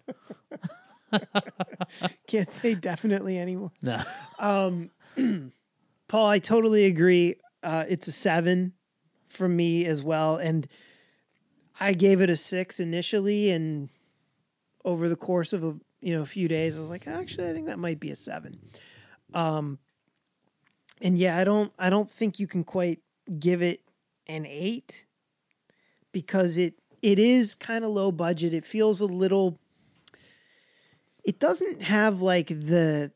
Speaker 3: Can't say definitely anymore.
Speaker 2: No.
Speaker 3: Um, Paul, I totally agree. Uh, it's a seven from me as well, and I gave it a six initially, and over the course of a you know a few days, I was like, actually, I think that might be a seven. Um, and yeah, I don't, I don't think you can quite give it an eight because it it is kind of low budget. It feels a little. It doesn't have like the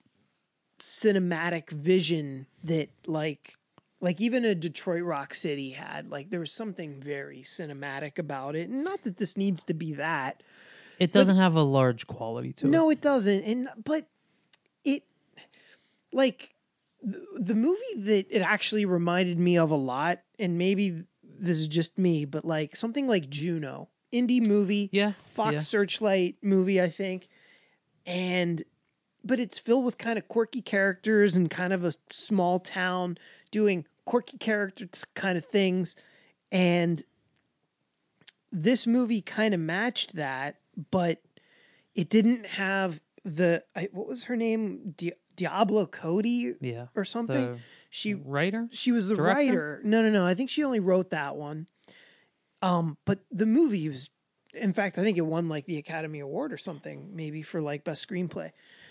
Speaker 3: cinematic vision that like like even a Detroit Rock City had. Like there was something very cinematic about it. And not that this needs to be that.
Speaker 2: It doesn't have a large quality to it.
Speaker 3: No, it doesn't. And but it like the, the movie that it actually reminded me of a lot, and maybe this is just me, but like something like Juno, indie movie,
Speaker 2: Yeah,
Speaker 3: Fox
Speaker 2: yeah.
Speaker 3: Searchlight movie, I think. And but it's filled with kind of quirky characters and kind of a small town doing quirky character kind of things. And this movie kind of matched that, but it didn't have the, I, what was her name? Di- Diablo Cody
Speaker 2: Yeah.
Speaker 3: or something.
Speaker 2: The
Speaker 3: She,
Speaker 2: writer?
Speaker 3: she was the
Speaker 2: Director?
Speaker 3: writer. No, no, no. I think she only wrote that one. Um, but the movie was, in fact, I think it won like the Academy Award or something, maybe for like best screenplay.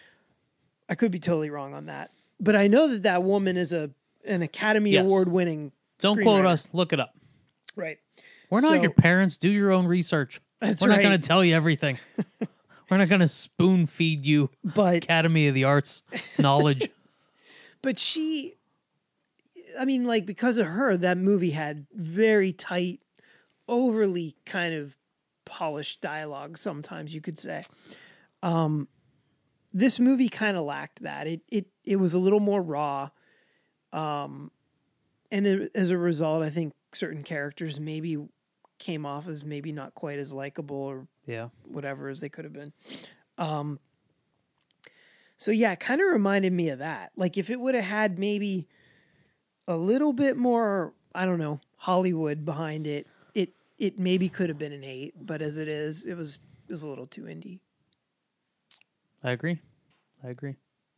Speaker 3: I could be totally wrong on that, but I know that that woman is a an Academy
Speaker 2: Yes.
Speaker 3: Award winning.
Speaker 2: Don't quote
Speaker 3: screenwriter.
Speaker 2: us. Look it up.
Speaker 3: Right?
Speaker 2: We're not
Speaker 3: So-
Speaker 2: your parents. Do your own research.
Speaker 3: That's
Speaker 2: We're not
Speaker 3: right.
Speaker 2: going to tell you everything. We're not going to spoon feed you
Speaker 3: But
Speaker 2: Academy of the Arts knowledge.
Speaker 3: but she, I mean, like because of her, that movie had very tight, overly kind of polished dialogue. Sometimes you could say. Um, this movie kind of lacked that. It it it was a little more raw. Um, and it, as a result, I think certain characters maybe came off as maybe not quite as likable or
Speaker 2: Yeah.
Speaker 3: whatever as they could have been. Um, so yeah, it kind of reminded me of that. Like if it would have had maybe a little bit more, I don't know, Hollywood behind it, it it maybe could have been an eight. But as it is, it was it was a little too indie.
Speaker 2: I agree. I agree.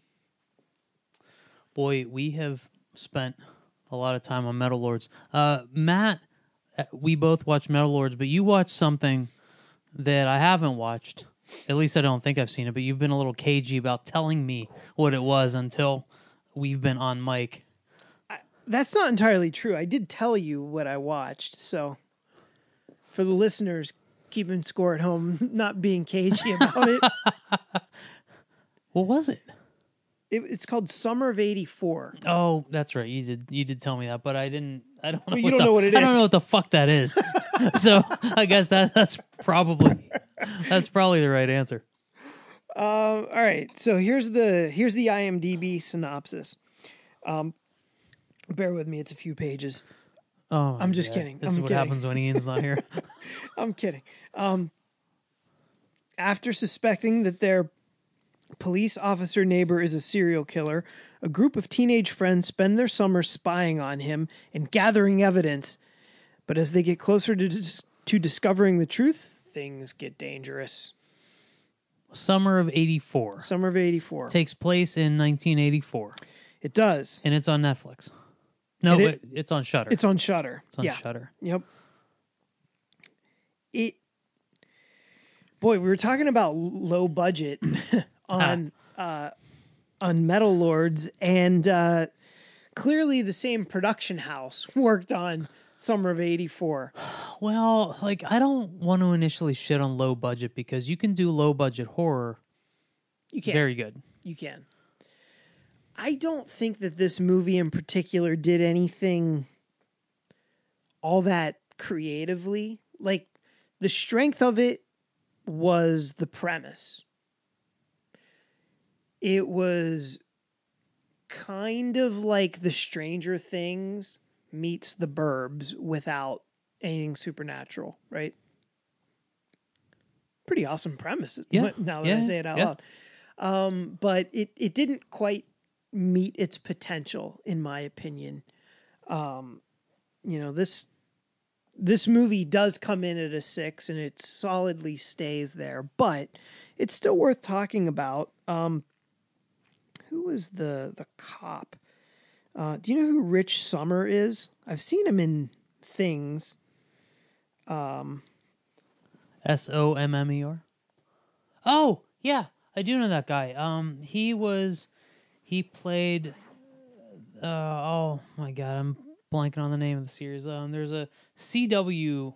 Speaker 2: Boy, we have spent a lot of time on Metal Lords. Uh, Matt, uh, we both watched Metal Lords, but you watched something that I haven't watched. At least I don't think I've seen it, but you've been a little cagey about telling me what it was until we've been on mic.
Speaker 3: That's not entirely true. I did tell you what I watched. So for the listeners keeping score at home, not being cagey about it,
Speaker 2: What was it?
Speaker 3: It, it's called Summer of eighty-four.
Speaker 2: Oh, that's right. You did you did tell me that, but I didn't. I don't know.
Speaker 3: Well, you
Speaker 2: what
Speaker 3: don't
Speaker 2: the,
Speaker 3: know what it
Speaker 2: I don't
Speaker 3: is.
Speaker 2: know what the fuck that is. So I guess that that's probably that's probably the right answer.
Speaker 3: Um, all right, so here's the here's the IMDb synopsis. Um, bear with me; it's a few pages.
Speaker 2: Oh, my
Speaker 3: I'm just
Speaker 2: God.
Speaker 3: kidding.
Speaker 2: This
Speaker 3: I'm
Speaker 2: is what
Speaker 3: kidding.
Speaker 2: happens when Ian's not here.
Speaker 3: I'm kidding. Um, after suspecting that their police officer neighbor is a serial killer, a group of teenage friends spend their summer spying on him and gathering evidence. But as they get closer to dis- to discovering the truth, things get dangerous.
Speaker 2: Summer of eighty-four
Speaker 3: Summer of eighty-four.
Speaker 2: takes place in nineteen eighty-four,
Speaker 3: It does.
Speaker 2: and it's on Netflix. No,
Speaker 3: It-
Speaker 2: it, it's on Shudder.
Speaker 3: It's on Shudder.
Speaker 2: It's on
Speaker 3: yeah.
Speaker 2: Shudder.
Speaker 3: Yep. It. Boy, we were talking about low budget on uh, on Metal Lords, and uh, clearly the same production house worked on Summer of eighty-four.
Speaker 2: Well, like I don't want to initially shit on low budget because you can do low budget horror
Speaker 3: You can.
Speaker 2: very good.
Speaker 3: You can. I don't think that this movie in particular did anything all that creatively. Like, the strength of it was the premise. It was kind of like the Stranger Things meets the Burbs without anything supernatural, right? Pretty awesome premise.
Speaker 2: Yeah.
Speaker 3: Now that
Speaker 2: Yeah,
Speaker 3: I say it out
Speaker 2: yeah.
Speaker 3: loud. Um, but it, it didn't quite meet its potential, in my opinion. Um, you know, this this movie does come in at a six, and it solidly stays there, but it's still worth talking about. Um, who was the the cop? Uh, do you know who Rich Sommer is? I've seen him in things.
Speaker 2: S O M M E R. Oh, yeah, I do know that guy. Um, he was, he played. Uh, oh my God, I'm blanking on the name of the series. Um, there's a C W.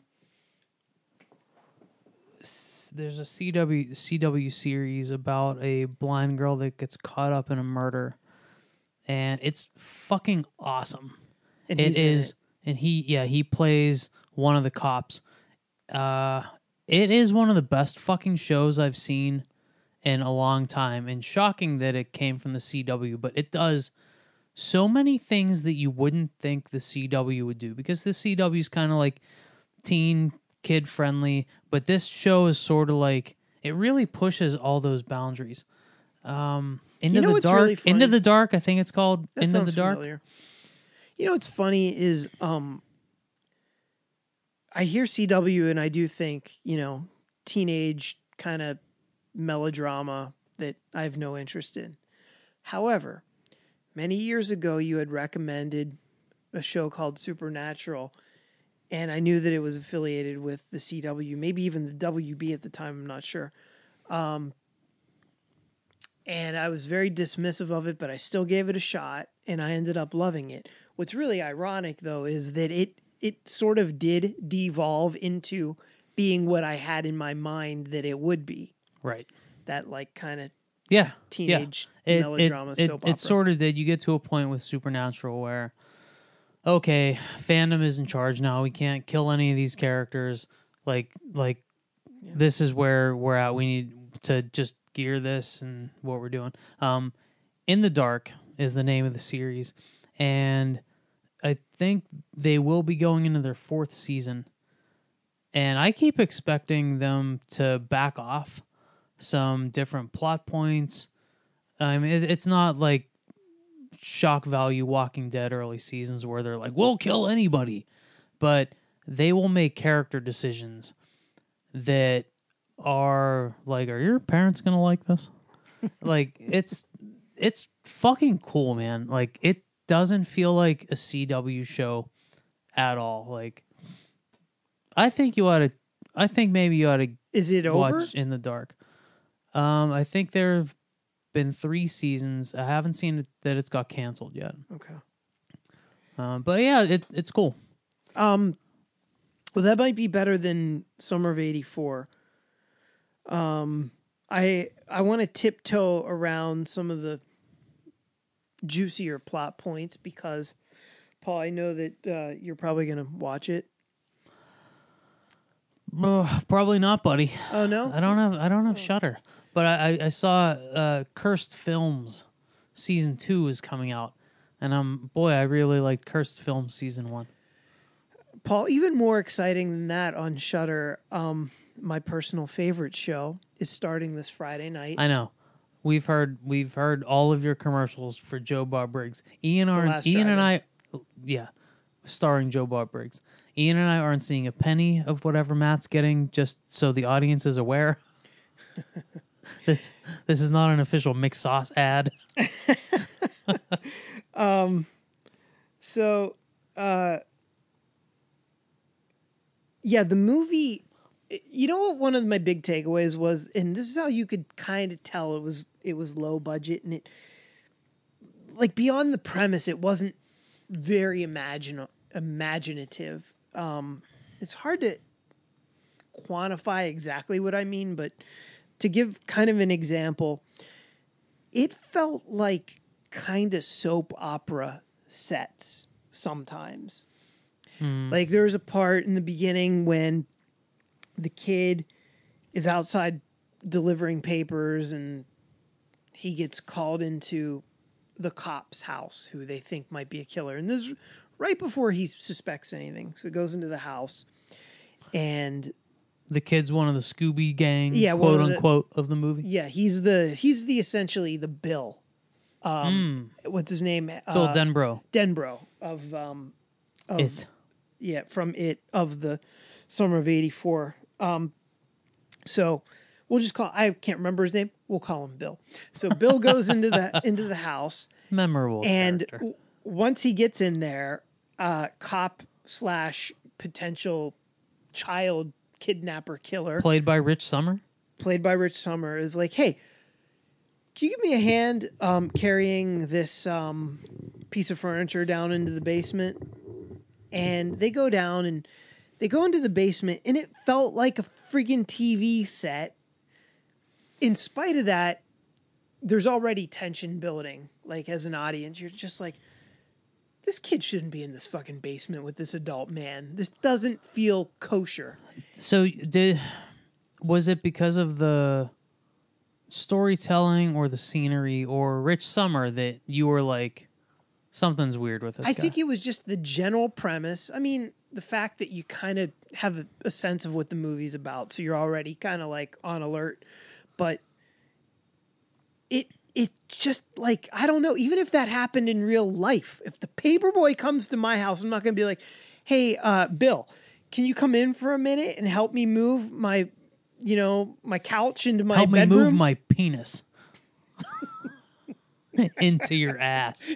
Speaker 2: s- There's a C W C W series about a blind girl that gets caught up in a murder, and it's fucking awesome.
Speaker 3: And
Speaker 2: It
Speaker 3: he's in
Speaker 2: is,
Speaker 3: it.
Speaker 2: and he yeah he plays one of the cops. Uh, it is one of the best fucking shows I've seen in a long time, and shocking that it came from the C W, but it does so many things that you wouldn't think the C W would do, because the C W is kind of like teen kid friendly, but this show is sort of like it really pushes all those boundaries. Um, Into
Speaker 3: You know
Speaker 2: the
Speaker 3: what's
Speaker 2: Dark,
Speaker 3: really funny?
Speaker 2: Into the Dark, I think it's called
Speaker 3: That
Speaker 2: Into
Speaker 3: sounds
Speaker 2: the Dark.
Speaker 3: familiar. You know what's funny is um I hear C W and I do think, you know, teenage kind of melodrama that I have no interest in. However, many years ago you had recommended a show called Supernatural, and I knew that it was affiliated with the C W, maybe even the W B at the time, I'm not sure. Um, and I was very dismissive of it, but I still gave it a shot, and I ended up loving it. What's really ironic, though, is that it it sort of did devolve into being what I had in my mind that it would be.
Speaker 2: Right.
Speaker 3: That, like, kind of
Speaker 2: Yeah.
Speaker 3: teenage
Speaker 2: yeah. It-
Speaker 3: melodrama
Speaker 2: it, it,
Speaker 3: soap opera.
Speaker 2: It sort of did. You get to a point with Supernatural where, okay, fandom is in charge now. We can't kill any of these characters. Like, like this is where we're at. We need to just gear this and what we're doing. Um, In the Dark is the name of the series, and I think they will be going into their fourth season. And I keep expecting them to back off some different plot points. I mean, it, it's not like shock value Walking Dead early seasons where they're like, we'll kill anybody. But they will make character decisions that are like, are your parents going to like this? Like, it's it's fucking cool, man. Like, it doesn't feel like a C W show at all. Like, I think you ought to, I think maybe you ought to
Speaker 3: Is it over?
Speaker 2: watch In the Dark. Um, I think there have been three seasons. I haven't seen it, that it's got canceled yet.
Speaker 3: Okay.
Speaker 2: Um, but yeah, it, it's cool.
Speaker 3: Um, well, that might be better than Summer of eighty-four. Um, I I want to tiptoe around some of the juicier plot points because, Paul, I know that uh, you're probably going to watch it.
Speaker 2: Uh, probably not, buddy.
Speaker 3: Oh, no?
Speaker 2: I don't have I don't have Shudder, but I I, I saw uh, Cursed Films season two is coming out, and um boy, I really liked Cursed Films season one.
Speaker 3: Paul, even more exciting than that on Shudder, um, my personal favorite show is starting this Friday night.
Speaker 2: I know. We've heard we've heard all of your commercials for Joe Bob Briggs. Ian are
Speaker 3: Last
Speaker 2: Ian and I,
Speaker 3: Drive-In.
Speaker 2: yeah, starring Joe Bob Briggs. Ian and I aren't seeing a penny of whatever Matt's getting, just so the audience is aware. this this is not an official Mix Sauce ad.
Speaker 3: um, so, uh, yeah, the movie. You know what? One of my big takeaways was, and this is how you could kind of tell it was it was low budget, and it like beyond the premise, it wasn't very imagine imaginative. Um, it's hard to quantify exactly what I mean, but to give kind of an example, it felt like kind of soap opera sets sometimes.
Speaker 2: Mm.
Speaker 3: Like there was a part in the beginning when the kid is outside delivering papers and he gets called into the cop's house who they think might be a killer. And this is right before he suspects anything. So he goes into the house and
Speaker 2: The kid's one of the Scooby Gang,
Speaker 3: Yeah, one
Speaker 2: quote
Speaker 3: of the-
Speaker 2: unquote, of the movie.
Speaker 3: yeah, he's the he's the essentially the Bill. Um, what's his name?
Speaker 2: Bill
Speaker 3: Uh,
Speaker 2: Denbrough.
Speaker 3: Denbrough of um of
Speaker 2: It.
Speaker 3: yeah, from It of the summer of eighty-four. Um, so we'll just call, I can't remember his name. We'll call him Bill. So Bill goes into the, into the house
Speaker 2: Memorable
Speaker 3: and
Speaker 2: character.
Speaker 3: w- once he gets in there, uh, cop slash potential child kidnapper killer
Speaker 2: Played by Rich Summer.
Speaker 3: played by Rich Summer is like, hey, can you give me a hand um, carrying this um, piece of furniture down into the basement? And they go down and they go into the basement, and it felt like a friggin' T V set. In spite of that, there's already tension building. Like, as an audience, you're just like, this kid shouldn't be in this fucking basement with this adult man. This doesn't feel kosher.
Speaker 2: So did was it because of the storytelling or the scenery or Rich Summer that you were like, something's weird with this
Speaker 3: I
Speaker 2: guy?
Speaker 3: think it was just the general premise. I mean, the fact that you kind of have a, a sense of what the movie's about, so you're already kind of like on alert. But it it just like, I don't know, even if that happened in real life, if the paperboy comes to my house, I'm not going to be like, hey, uh, Bill, can you come in for a minute and help me move my, you know, my couch into my
Speaker 2: Help
Speaker 3: bedroom?
Speaker 2: me move my penis into your ass.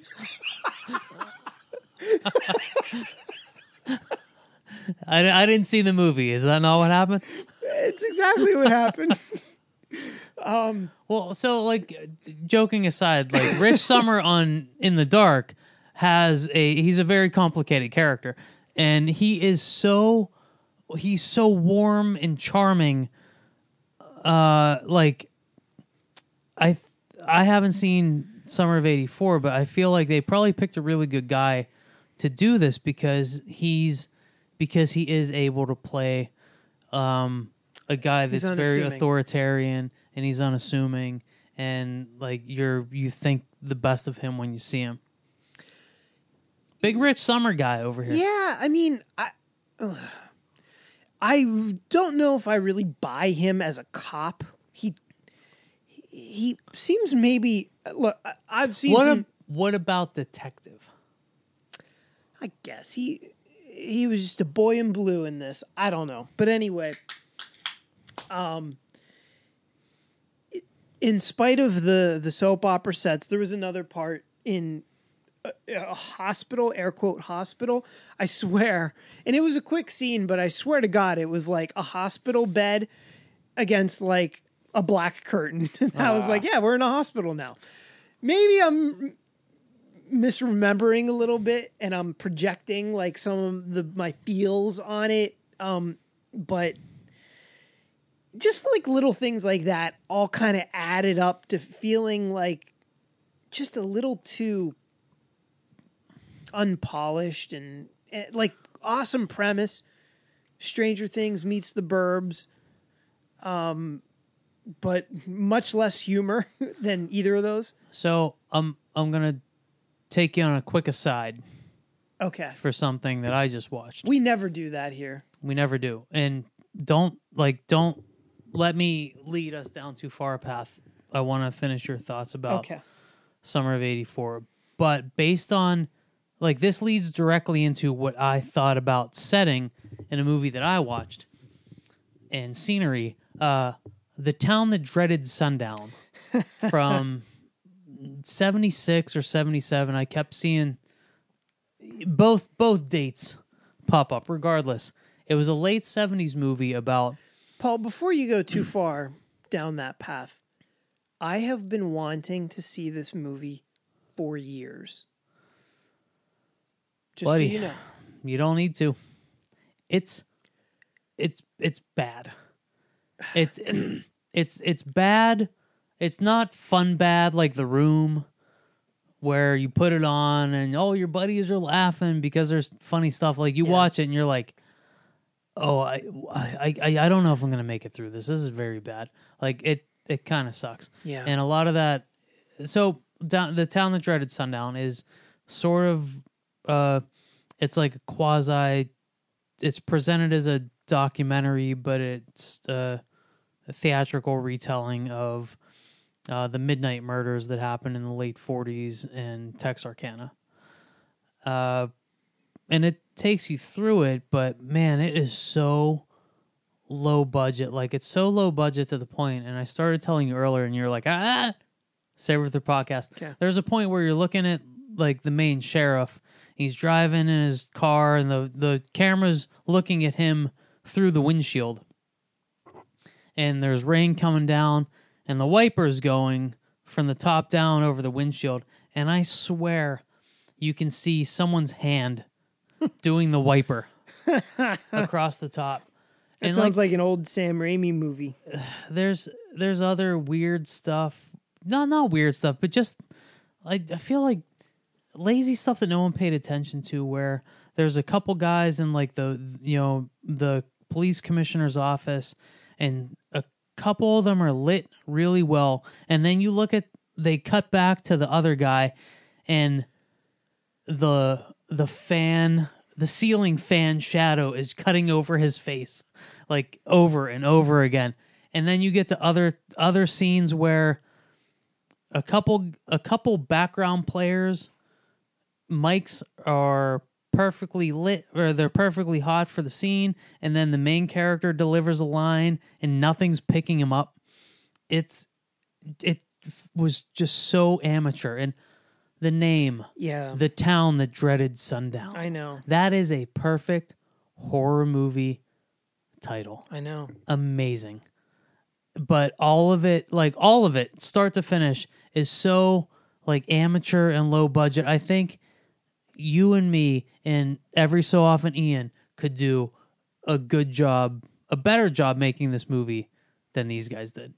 Speaker 2: I, I didn't see the movie. Is that not what happened?
Speaker 3: It's exactly what happened.
Speaker 2: Well, so like, joking aside, like Rich Summer on In the Dark has a he's a very complicated character, and he is so he's so warm and charming. Uh, like I I haven't seen Summer of eighty-four, but I feel like they probably picked a really good guy to do this because he's because he is able to play um, a guy
Speaker 3: He's
Speaker 2: that's very
Speaker 3: unassuming.
Speaker 2: authoritarian and he's unassuming, and like you're you think the best of him when you see him. Big Rich Summer guy over here.
Speaker 3: Yeah, I mean, I ugh. I don't know if I really buy him as a cop. He he seems maybe look. I- I've seen
Speaker 2: What
Speaker 3: some.
Speaker 2: a, what about Detective?
Speaker 3: I guess he he was just a boy in blue in this. I don't know, but anyway, um, i- in spite of the the soap opera sets, there was another part in a, a hospital, air quote hospital. I swear, and it was a quick scene, but I swear to God, it was like a hospital bed against like a black curtain. And I was like, yeah, we're in a hospital now. Maybe I'm misremembering a little bit and I'm projecting like some of the my feels on it. Um, but just like little things like that all kind of added up to feeling like just a little too unpolished and, eh, like, awesome premise. Stranger Things meets The Burbs, um, but much less humor than either of those.
Speaker 2: So um, I'm gonna take you on a quick aside
Speaker 3: Okay.
Speaker 2: for something that I just watched.
Speaker 3: We never do that here.
Speaker 2: We never do, and don't like don't let me lead us down too far a path. I want to finish your thoughts about
Speaker 3: Okay.
Speaker 2: Summer of eighty-four, but based on like this leads directly into what I thought about setting in a movie that I watched and scenery. Uh, The Town That Dreaded Sundown from seventy-six or seventy-seven. I kept seeing both both dates pop up. Regardless, it was a late seventies movie about.
Speaker 3: Paul, before you go too far down that path, I have been wanting to see this movie for years. Just
Speaker 2: Buddy,
Speaker 3: so you know.
Speaker 2: You don't need to. It's it's it's bad. It's it's it's bad. It's not fun bad like The Room, where you put it on and oh your buddies are laughing because there's funny stuff. Like you
Speaker 3: Yeah.
Speaker 2: watch it and you're like, oh I I I, I don't know if I'm gonna make it through this. This is very bad. Like it it kind of sucks.
Speaker 3: Yeah.
Speaker 2: And a lot of that. So down the Town That Dreaded Sundown is sort of uh, it's like a quasi. It's presented as a documentary, but it's uh, a theatrical retelling of uh, the midnight murders that happened in the late forties in Texarkana. Uh, and it takes you through it, but man, it is so low budget. Like it's so low budget to the point, and I started telling you earlier, and you're like, ah, Saber with the podcast.
Speaker 3: Okay.
Speaker 2: There's a point where you're looking at like the main sheriff. He's driving in his car, and the, the camera's looking at him through the windshield. And there's rain coming down, and the wiper's going from the top down over the windshield. And I swear you can see someone's hand doing the wiper across the top.
Speaker 3: That
Speaker 2: And
Speaker 3: sounds like, an old Sam Raimi movie.
Speaker 2: there's there's other weird stuff. No, not weird stuff, but just I I feel like lazy stuff that no one paid attention to, where there's a couple guys in like the you know the police commissioner's office, and a couple of them are lit really well, and then you look at they cut back to the other guy, and the the fan the ceiling fan shadow is cutting over his face like over and over again. And then you get to other other scenes where a couple a couple background players mics are perfectly lit, or they're perfectly hot for the scene, and then the main character delivers a line and nothing's picking him up. It's it was just so amateur. And the name,
Speaker 3: Yeah.
Speaker 2: The Town That Dreaded Sundown.
Speaker 3: I know.
Speaker 2: That is a perfect horror movie title.
Speaker 3: I know.
Speaker 2: Amazing. But all of it, like all of it, start to finish, is so like amateur and low budget. I think you and me and every so often Ian could do a good job, a better job making this movie than these guys did.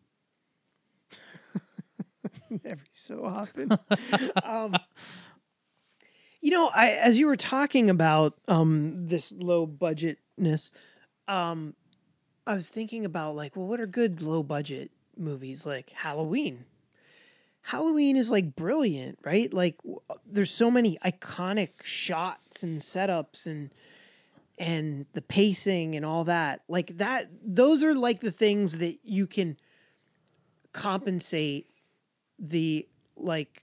Speaker 3: Every so often. um, you know, I as you were talking about um, this low budgetness, um, I was thinking about like, well, what are good low budget movies? Like Halloween. Halloween is like brilliant, right? Like w- there's so many iconic shots and setups and and the pacing and all that. Like that, those are like the things that you can compensate the like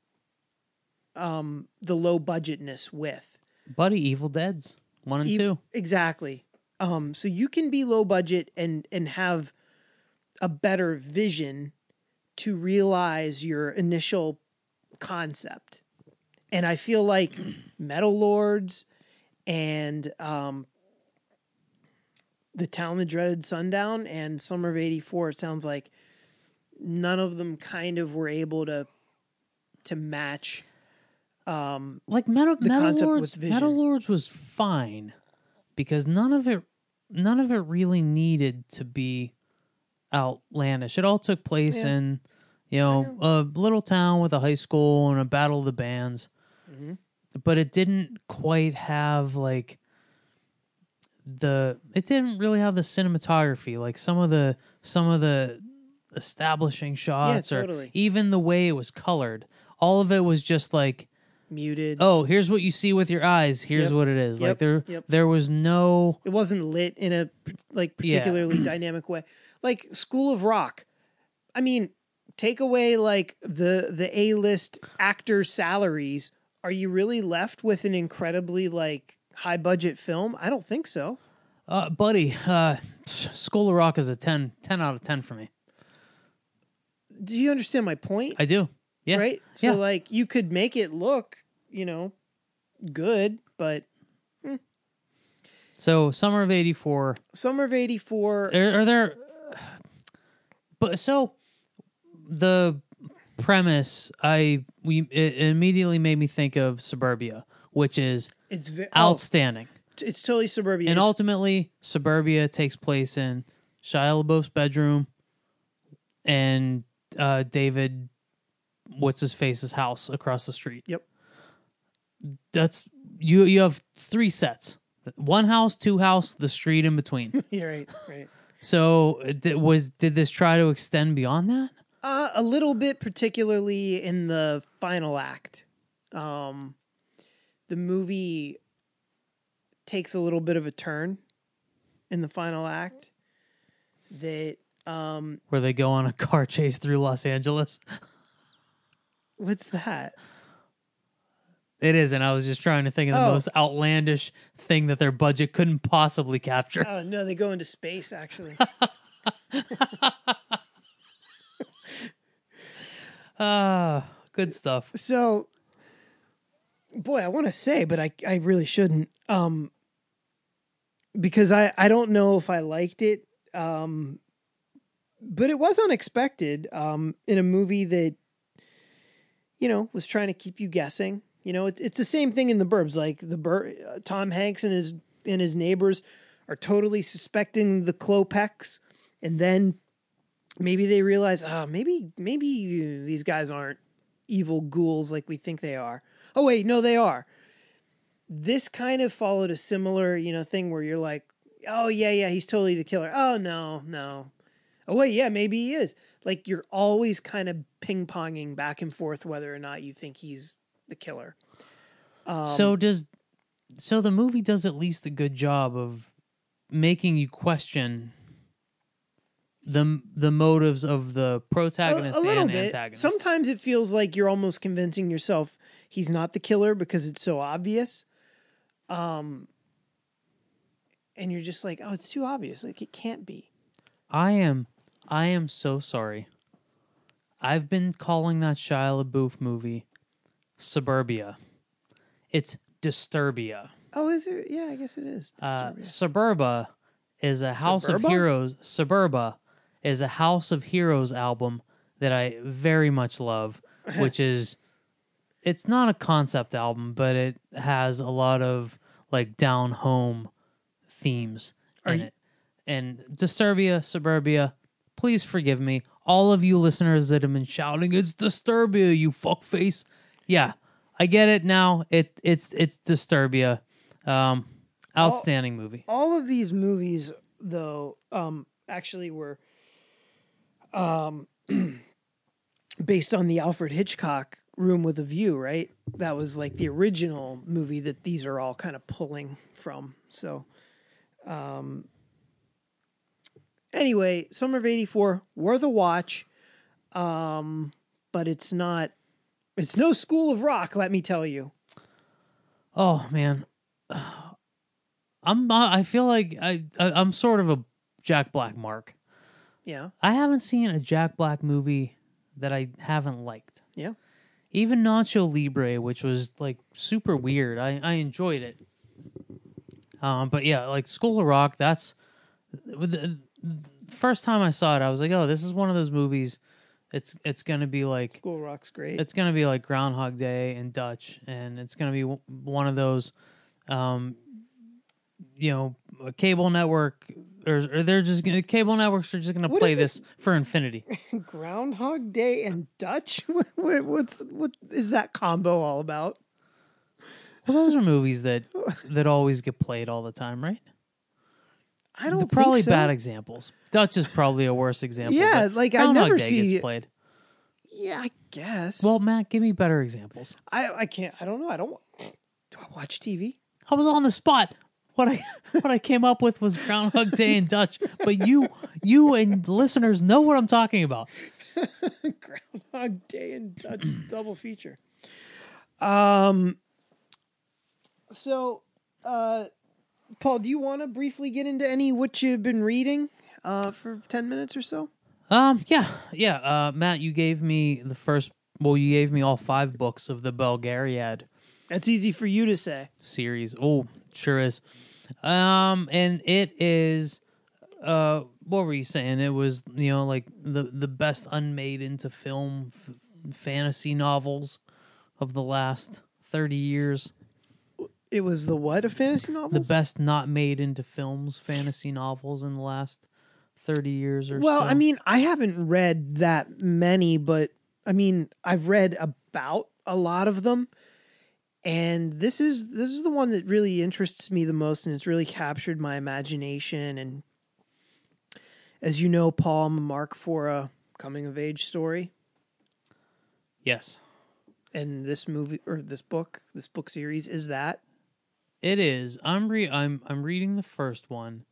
Speaker 3: um the low budgetness with.
Speaker 2: Buddy, Evil Dead's one and
Speaker 3: E-
Speaker 2: two.
Speaker 3: Exactly. Um so you can be low budget and and have a better vision to realize your initial concept. And I feel like Metal Lords and um The Town That Dreaded Sundown and Summer of eighty-four, it sounds like none of them kind of were able to to match. Um,
Speaker 2: Like Metal,
Speaker 3: the
Speaker 2: Metal
Speaker 3: concept
Speaker 2: Lords,
Speaker 3: with vision.
Speaker 2: Metal Lords was fine because none of it, none of it really needed to be outlandish. It all took place
Speaker 3: Yeah.
Speaker 2: in, You know, a little town with a high school and a battle of the bands.
Speaker 3: Mm-hmm.
Speaker 2: But it didn't quite have like the it didn't really have the cinematography, like some of the some of the establishing shots
Speaker 3: Yeah,
Speaker 2: or
Speaker 3: totally.
Speaker 2: even the way it was colored. All of it was just like,
Speaker 3: Muted.
Speaker 2: oh, here's what you see with your eyes. Here's
Speaker 3: Yep.
Speaker 2: what it is.
Speaker 3: Yep.
Speaker 2: Like there
Speaker 3: Yep.
Speaker 2: there was no
Speaker 3: It wasn't lit in a like particularly dynamic way. Like School of Rock. I mean, take away like the the A-list actors' salaries. Are you really left with an incredibly like high budget film? I don't think so.
Speaker 2: uh buddy, uh School of Rock is a ten, ten out of ten for me.
Speaker 3: Do you understand my point?
Speaker 2: I do. Yeah.
Speaker 3: Right? So
Speaker 2: Yeah.
Speaker 3: like you could make it look, you know, good, but
Speaker 2: So Summer of eighty-four.
Speaker 3: Summer of eighty-four.
Speaker 2: Are, are there but so the premise I we it immediately made me think of Suburbia, which is
Speaker 3: It's ve-
Speaker 2: outstanding.
Speaker 3: oh, it's totally Suburbia.
Speaker 2: And
Speaker 3: It's-
Speaker 2: ultimately Suburbia takes place in Shia LaBeouf's bedroom and uh, David what's his face's house across the street.
Speaker 3: Yep.
Speaker 2: That's you you have three sets. One house, two house, the street in between.
Speaker 3: You're right, right.
Speaker 2: So did, was did this try to extend beyond that?
Speaker 3: Uh, a little bit, particularly in the final act. Um, the movie takes a little bit of a turn in the final act. That um,
Speaker 2: Where they go on a car chase through Los Angeles?
Speaker 3: what's that?
Speaker 2: It is, and I was just trying to think of the
Speaker 3: Oh.
Speaker 2: most outlandish thing that their budget couldn't possibly capture.
Speaker 3: Oh no, they go into space. Actually,
Speaker 2: Ah, good stuff.
Speaker 3: so boy, I want to say, but I I really shouldn't. Um, because I I don't know if I liked it. Um, but it was unexpected. Um, in a movie that, you know, was trying to keep you guessing. You know, it's it's the same thing in The Burbs. Like the Bur- uh, Tom Hanks and his and his neighbors are totally suspecting the Klopeks, and then maybe they realize, oh, maybe maybe these guys aren't evil ghouls like we think they are. Oh wait, no, they are. This kind of followed a similar, you know, thing where you're like, oh yeah, yeah, he's totally the killer. Oh no, no. Oh wait, yeah, maybe he is. Like you're always kind of ping ponging back and forth whether or not you think he's the killer. Um,
Speaker 2: so does so the movie does at least a good job of making you question the the motives of the protagonist
Speaker 3: a, a little
Speaker 2: and
Speaker 3: bit.
Speaker 2: antagonist.
Speaker 3: Sometimes it feels like you're almost convincing yourself he's not the killer because it's so obvious. Um, and you're just like, oh, it's too obvious. Like it can't be.
Speaker 2: I am I am so sorry. I've been calling that Shia LaBeouf movie Suburbia. It's Disturbia.
Speaker 3: Oh, is it? Yeah, I guess it is.
Speaker 2: Uh,
Speaker 3: Disturbia.
Speaker 2: Suburba is a House
Speaker 3: Suburba?
Speaker 2: of Heroes. Suburba is a House of Heroes album that I very much love, which is it's not a concept album, but it has a lot of like down home themes
Speaker 3: Are
Speaker 2: in
Speaker 3: you-
Speaker 2: it. And Disturbia, Suburbia, please forgive me. All of you listeners that have been shouting, "It's Disturbia, you fuckface." Yeah, I get it now. It it's it's Disturbia. Um, outstanding movie.
Speaker 3: All of these movies, though, um, actually were um, based on the Alfred Hitchcock Room with a View, right? That was like the original movie that these are all kind of pulling from. So, um, anyway, Summer of eighty-four, worth a watch, um, but it's not, it's no School of Rock, let me tell you.
Speaker 2: Oh man, I'm I feel like I, I I'm sort of a Jack Black mark.
Speaker 3: Yeah,
Speaker 2: I haven't seen a Jack Black movie that I haven't liked.
Speaker 3: yeah.
Speaker 2: Even Nacho Libre, which was like super weird. I, I enjoyed it. Um, but yeah, like School of Rock, that's the, the first time I saw it, I was like, oh, this is one of those movies. It's it's gonna be like
Speaker 3: School of Rock's great.
Speaker 2: it's gonna be like Groundhog Day and Dutch, and it's gonna be w- one of those, um, you know, a cable network or, or they're just gonna, cable networks are just gonna
Speaker 3: What
Speaker 2: play
Speaker 3: is
Speaker 2: this?
Speaker 3: this?
Speaker 2: for infinity.
Speaker 3: Groundhog Day and Dutch. What, what, what's what is that combo all about?
Speaker 2: Well, those are movies that that always get played all the time, right?
Speaker 3: I don't
Speaker 2: They're probably
Speaker 3: think so.
Speaker 2: bad examples. Dutch is probably a worse example.
Speaker 3: Yeah,
Speaker 2: but
Speaker 3: like, I
Speaker 2: Groundhog
Speaker 3: never
Speaker 2: Day
Speaker 3: see-
Speaker 2: gets played.
Speaker 3: Yeah, I guess.
Speaker 2: Well, Matt, give me better examples.
Speaker 3: I I can't. I don't know. I don't. Do I watch T V?
Speaker 2: I was on the spot. What I what I came up with was Groundhog Day and Dutch, but you you and listeners know what I'm talking about.
Speaker 3: Groundhog Day and Dutch double feature. Um. So, uh, Paul, do you want to briefly get into any what you've been reading, uh, for ten minutes or so?
Speaker 2: Um, yeah, yeah. Uh, Matt, you gave me the first. Well, you gave me all five books of the Belgariad
Speaker 3: That's easy for you to say.
Speaker 2: series. Oh, sure is. Um, and it is. Uh, what were you saying? It was, you know, like the the best unmade into film f- fantasy novels of the last thirty years.
Speaker 3: It was the what of fantasy
Speaker 2: The
Speaker 3: novels?
Speaker 2: best not made into films fantasy novels in the last thirty years or
Speaker 3: Well,
Speaker 2: so.
Speaker 3: I mean, I haven't read that many, but I mean, I've read about a lot of them. And this is this is the one that really interests me the most, and it's really captured my imagination. And as you know, Paul, I'm a mark for a coming of age story.
Speaker 2: yes.
Speaker 3: And this movie or this book, this book series is that.
Speaker 2: It is. I'm re I'm I'm reading the first one,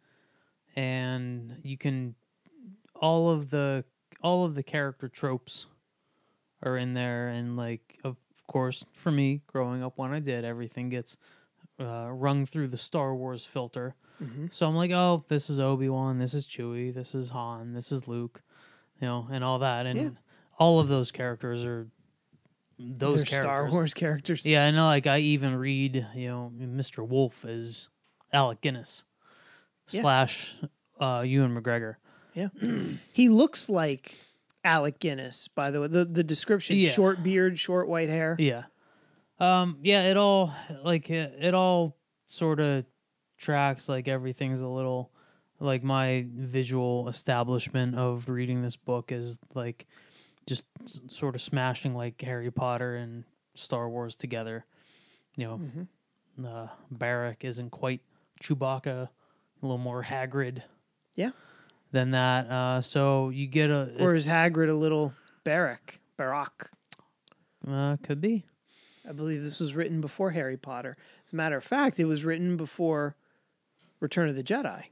Speaker 2: and you can all of the all of the character tropes are in there, and like of course for me growing up when I did, everything gets uh, rung through the Star Wars filter.
Speaker 3: Mm-hmm.
Speaker 2: So I'm like, oh, this is Obi-Wan, this is Chewie, this is Han, this is Luke, you know, and all that, and
Speaker 3: Yeah.
Speaker 2: all of those characters are those
Speaker 3: They're
Speaker 2: characters.
Speaker 3: Star Wars characters.
Speaker 2: Yeah, I know. Like I even read, you know, Mister Wolf as Alec Guinness
Speaker 3: Yeah.
Speaker 2: slash uh, Ewan McGregor.
Speaker 3: Yeah. He looks like Alec Guinness, by the way. The the description,
Speaker 2: Yeah.
Speaker 3: short beard, short white hair.
Speaker 2: Yeah, um, yeah. It all like it, it all sort of tracks. Like everything's a little like my visual establishment of reading this book is like just s- sort of smashing like Harry Potter and Star Wars together. You know,
Speaker 3: Mm-hmm.
Speaker 2: uh, Barrack isn't quite Chewbacca, a little more Hagrid.
Speaker 3: Yeah.
Speaker 2: Than that. Uh, so you get a
Speaker 3: Or
Speaker 2: it's-
Speaker 3: is Hagrid a little Barack? Barack.
Speaker 2: uh, could be.
Speaker 3: I believe this was written before Harry Potter. As a matter of fact, it was written before Return of the Jedi,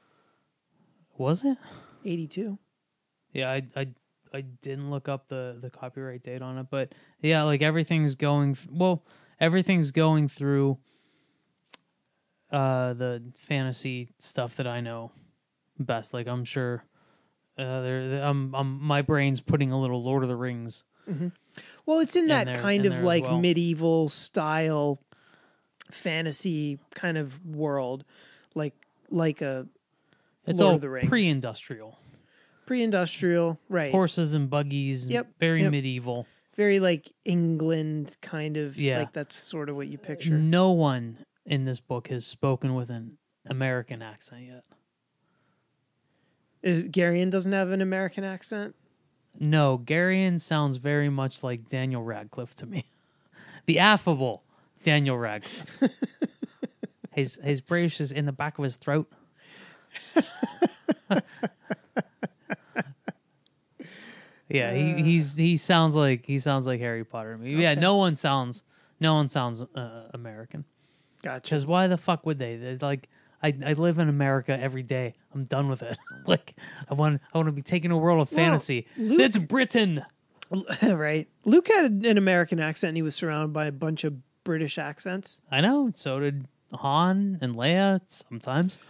Speaker 2: Was it?
Speaker 3: eighty-two.
Speaker 2: Yeah, I I I didn't look up the the copyright date on it, but yeah, like everything's going th- well, everything's going through uh the fantasy stuff that I know best. Like I'm sure uh there um um my brain's putting a little Lord of the Rings.
Speaker 3: Well, it's in
Speaker 2: In
Speaker 3: that
Speaker 2: there-
Speaker 3: kind
Speaker 2: in
Speaker 3: of
Speaker 2: there as
Speaker 3: like
Speaker 2: well.
Speaker 3: medieval style fantasy kind of world, like like a
Speaker 2: It's
Speaker 3: Lord
Speaker 2: all
Speaker 3: of the Rings.
Speaker 2: pre-industrial.
Speaker 3: pre-industrial, right?
Speaker 2: Horses and buggies, and
Speaker 3: Yep,
Speaker 2: very
Speaker 3: yep.
Speaker 2: medieval.
Speaker 3: Very like England kind of.
Speaker 2: Yeah.
Speaker 3: Like that's sort of what you picture.
Speaker 2: No one in this book has spoken with an American accent yet.
Speaker 3: Is Garion doesn't have an American accent?
Speaker 2: No, Garion sounds very much like Daniel Radcliffe to me. The affable Daniel Radcliffe. his his British is in the back of his throat. Yeah, he he's he sounds like he sounds like Harry Potter to me. Yeah,
Speaker 3: Okay.
Speaker 2: no one sounds no one sounds uh, American.
Speaker 3: Gotcha.
Speaker 2: Because why the fuck would they? They're like, I, I live in America every day. I'm done with it. Like, I want I want to be taking a world of
Speaker 3: Well,
Speaker 2: fantasy.
Speaker 3: Luke-
Speaker 2: That's Britain.
Speaker 3: Right. Luke had an American accent and he was surrounded by a bunch of British accents.
Speaker 2: I know. So did Han and Leia sometimes.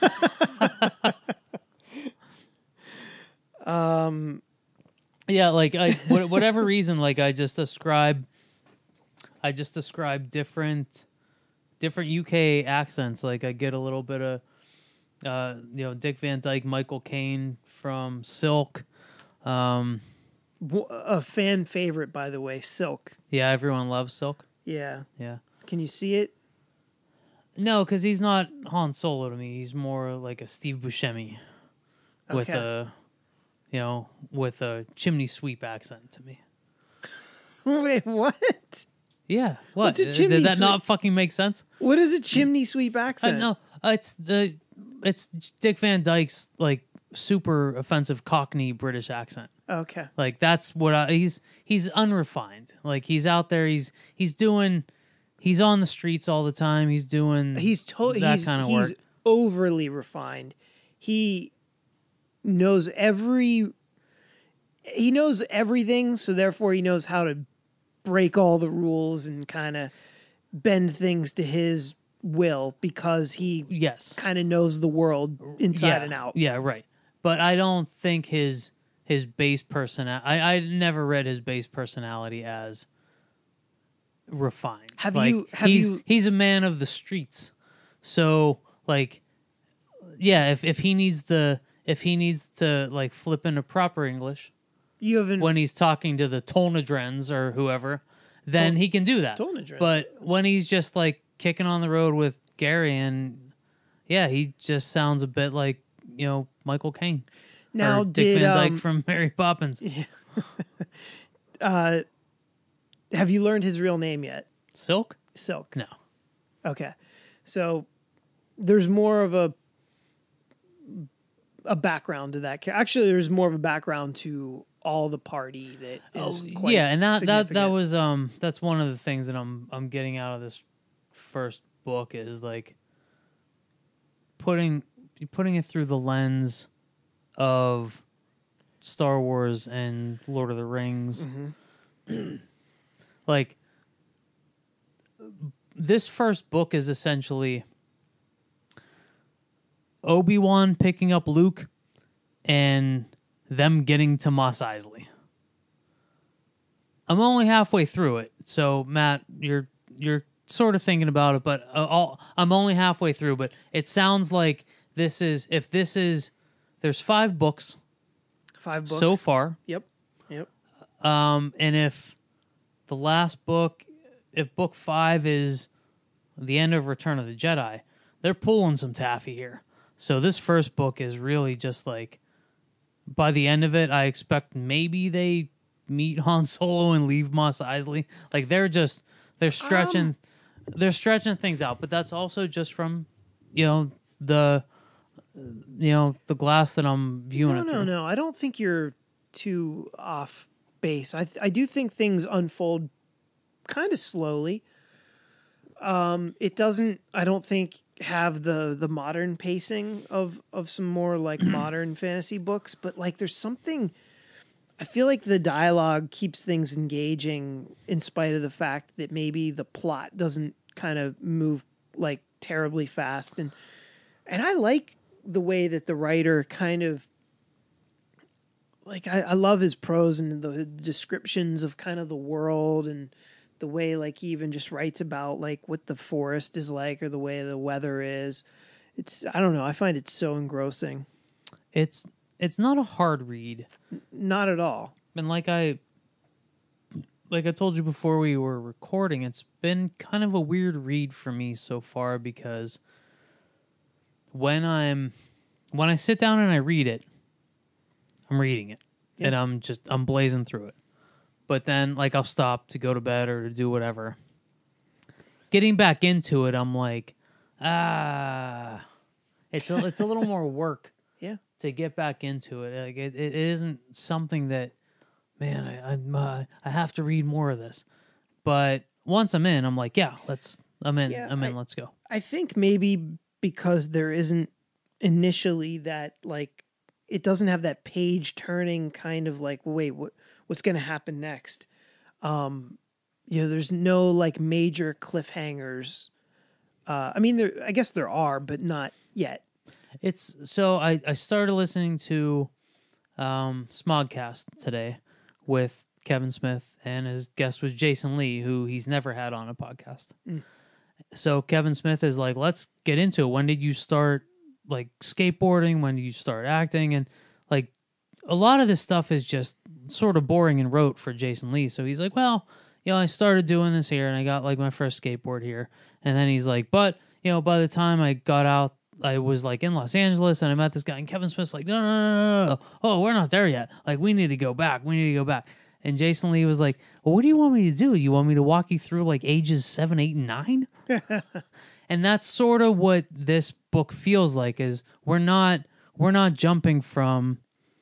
Speaker 3: Um,
Speaker 2: Yeah, like I wha- whatever reason, like I just describe, I just describe different, different U K accents. Like I get a little bit of, uh, you know, Dick Van Dyke, Michael Caine from Silk. Um,
Speaker 3: w- a fan favorite, by the way, Silk.
Speaker 2: yeah, everyone loves Silk.
Speaker 3: Yeah.
Speaker 2: Yeah.
Speaker 3: Can you see it?
Speaker 2: No, because he's not Han Solo to me. He's more like a Steve Buscemi with
Speaker 3: Okay.
Speaker 2: a, you know, with a chimney sweep accent to me.
Speaker 3: Wait, what?
Speaker 2: Yeah, what?
Speaker 3: What's a
Speaker 2: Uh,
Speaker 3: chimney
Speaker 2: Did that
Speaker 3: sweep?
Speaker 2: not fucking make sense?
Speaker 3: What is a chimney sweep
Speaker 2: Uh,
Speaker 3: accent?
Speaker 2: no, uh, it's the it's Dick Van Dyke's like super offensive Cockney British accent.
Speaker 3: Okay.
Speaker 2: Like that's what I, he's he's unrefined. Like he's out there. He's he's doing. He's on the streets all the time. He's doing.
Speaker 3: He's to-
Speaker 2: that
Speaker 3: he's
Speaker 2: kind of
Speaker 3: he's
Speaker 2: work.
Speaker 3: overly refined. He knows every he knows everything, so therefore he knows how to break all the rules and kind of bend things to his will because he
Speaker 2: Yes.
Speaker 3: kind of knows the world inside
Speaker 2: yeah,
Speaker 3: and out.
Speaker 2: Yeah, right. But I don't think his his base personality. I I never read his base personality as refined.
Speaker 3: Have
Speaker 2: Like,
Speaker 3: you- have
Speaker 2: he's
Speaker 3: you-
Speaker 2: he's a man of the streets. So like, yeah, if if he needs the if he needs to like flip into proper English
Speaker 3: You haven't
Speaker 2: when he's talking to the Tolnadrens or whoever, then
Speaker 3: Tol-
Speaker 2: he can do that.
Speaker 3: Tolnadrens.
Speaker 2: But when he's just like kicking on the road with Gary and yeah, he just sounds a bit like, you know, Michael Caine.
Speaker 3: now
Speaker 2: or Dick
Speaker 3: did
Speaker 2: Van Dyke
Speaker 3: um,
Speaker 2: from Mary Poppins.
Speaker 3: uh, have you learned his real name yet?
Speaker 2: Silk?
Speaker 3: Silk.
Speaker 2: No.
Speaker 3: Okay. So there's more of a a background to that. cha- Actually, there's more of a background to all the party that is quite
Speaker 2: Oh, yeah, and that, that that
Speaker 3: significant.
Speaker 2: was um that's one of the things that I'm I'm getting out of this first book is like putting putting it through the lens of Star Wars and Lord of the Rings.
Speaker 3: Mm-hmm.
Speaker 2: Like this first book is essentially Obi-Wan picking up Luke and them getting to Mos Eisley. I'm only halfway through it, so Matt, you're you're sort of thinking about it, but uh, all, I'm only halfway through. But it sounds like this is if this is there's five books
Speaker 3: five books
Speaker 2: so far,
Speaker 3: Yep. Yep.
Speaker 2: um, and if the last book, if book five is the end of Return of the Jedi, they're pulling some taffy here. So this first book is really just like, by the end of it, I expect maybe they meet Han Solo and leave Mos Eisley. Like they're just they're stretching,
Speaker 3: Um,
Speaker 2: they're stretching things out. But that's also just from, you know, the, you know, the glass that I'm viewing
Speaker 3: No,
Speaker 2: it
Speaker 3: no,
Speaker 2: through.
Speaker 3: no. I don't think you're too off base. I th- I do think things unfold kind of slowly. Um, it doesn't. I don't think have the the modern pacing of of some more like modern fantasy books, but like there's something. I feel like the dialogue keeps things engaging in spite of the fact that maybe the plot doesn't kind of move like terribly fast, and and I like the way that the writer kind of like I, I love his prose and the descriptions of kind of the world and the way like he even just writes about like what the forest is like or the way the weather is. It's I don't know, I find it so engrossing.
Speaker 2: It's it's not a hard read.
Speaker 3: Not at all.
Speaker 2: And like I like I told you before we were recording, it's been kind of a weird read for me so far because when I'm when I sit down and I read it, I'm reading it.
Speaker 3: Yeah.
Speaker 2: And I'm just I'm blazing through it. But then like I'll stop to go to bed or to do whatever. Getting back into it, I'm like, ah it's a it's a little more work
Speaker 3: Yeah.
Speaker 2: to get back into it. Like it, it isn't something that, man, I I'm, uh, I have to read more of this. But once I'm in, I'm like, yeah, let's. I'm in.
Speaker 3: Yeah,
Speaker 2: I'm in.
Speaker 3: I-
Speaker 2: let's go.
Speaker 3: I think maybe because there isn't initially that like it doesn't have that page turning kind of like wait what what's going to happen next. Um, you know, there's no like major cliffhangers. Uh, I mean, there I guess there are, but not yet.
Speaker 2: It's so I I started listening to um, Smogcast today with Kevin Smith, and his guest was Jason Lee, who he's never had on a podcast.
Speaker 3: Mm.
Speaker 2: So Kevin Smith is like, let's get into it. When did you start like skateboarding? When did you start acting? And like a lot of this stuff is just sort of boring and rote for Jason Lee. So he's like, well, you know, I started doing this here and I got like my first skateboard here. And then he's like, but you know, by the time I got out, I was like in Los Angeles and I met this guy, and Kevin Smith's like, no, no, no, no, no, no. Oh, we're not there yet. Like, we need to go back. We need to go back. And Jason Lee was like, well, what do you want me to do? You want me to walk you through like ages seven, eight, and nine? And that's sort of what this book feels like, is we're not, we're not jumping from,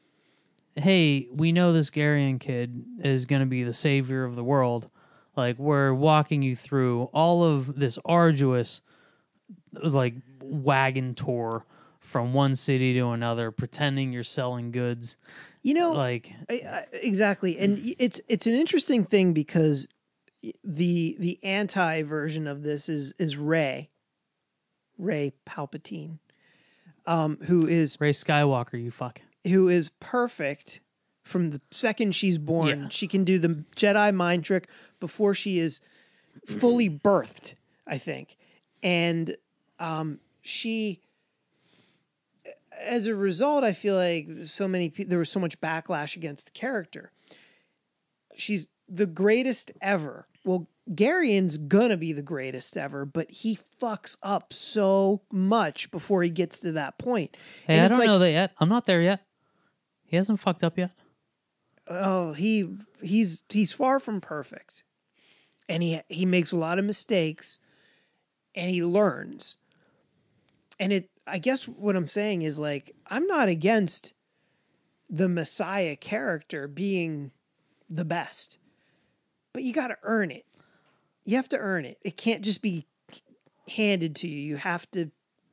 Speaker 2: hey, we know this Garion kid is going to be the savior of the world. Like, we're walking you through all of this arduous, like, wagon tour from one city to another, pretending you're selling goods.
Speaker 3: You know,
Speaker 2: like
Speaker 3: I, I, exactly, and it's it's an interesting thing because the the anti version of this is is Rey, Rey Palpatine, um, who is
Speaker 2: Rey Skywalker. You fuck.
Speaker 3: Who is perfect from the second she's born.
Speaker 2: Yeah.
Speaker 3: She can do the Jedi mind trick before she is fully birthed, I think, and um, she. As a result, I feel like so many people, there was so much backlash against the character. She's the greatest ever. Well, Garion's gonna be the greatest ever, but he fucks up so much before he gets to that point.
Speaker 2: Hey,
Speaker 3: and
Speaker 2: I
Speaker 3: it's
Speaker 2: don't
Speaker 3: like,
Speaker 2: know that yet. I'm not there yet. He hasn't fucked up yet.
Speaker 3: Oh, he he's he's far from perfect, and he he makes a lot of mistakes, and he learns. And it, I guess what I'm saying is, like, I'm not against the Messiah character being the best, but you got to earn it. You have to earn it. It can't just be handed to you. You have to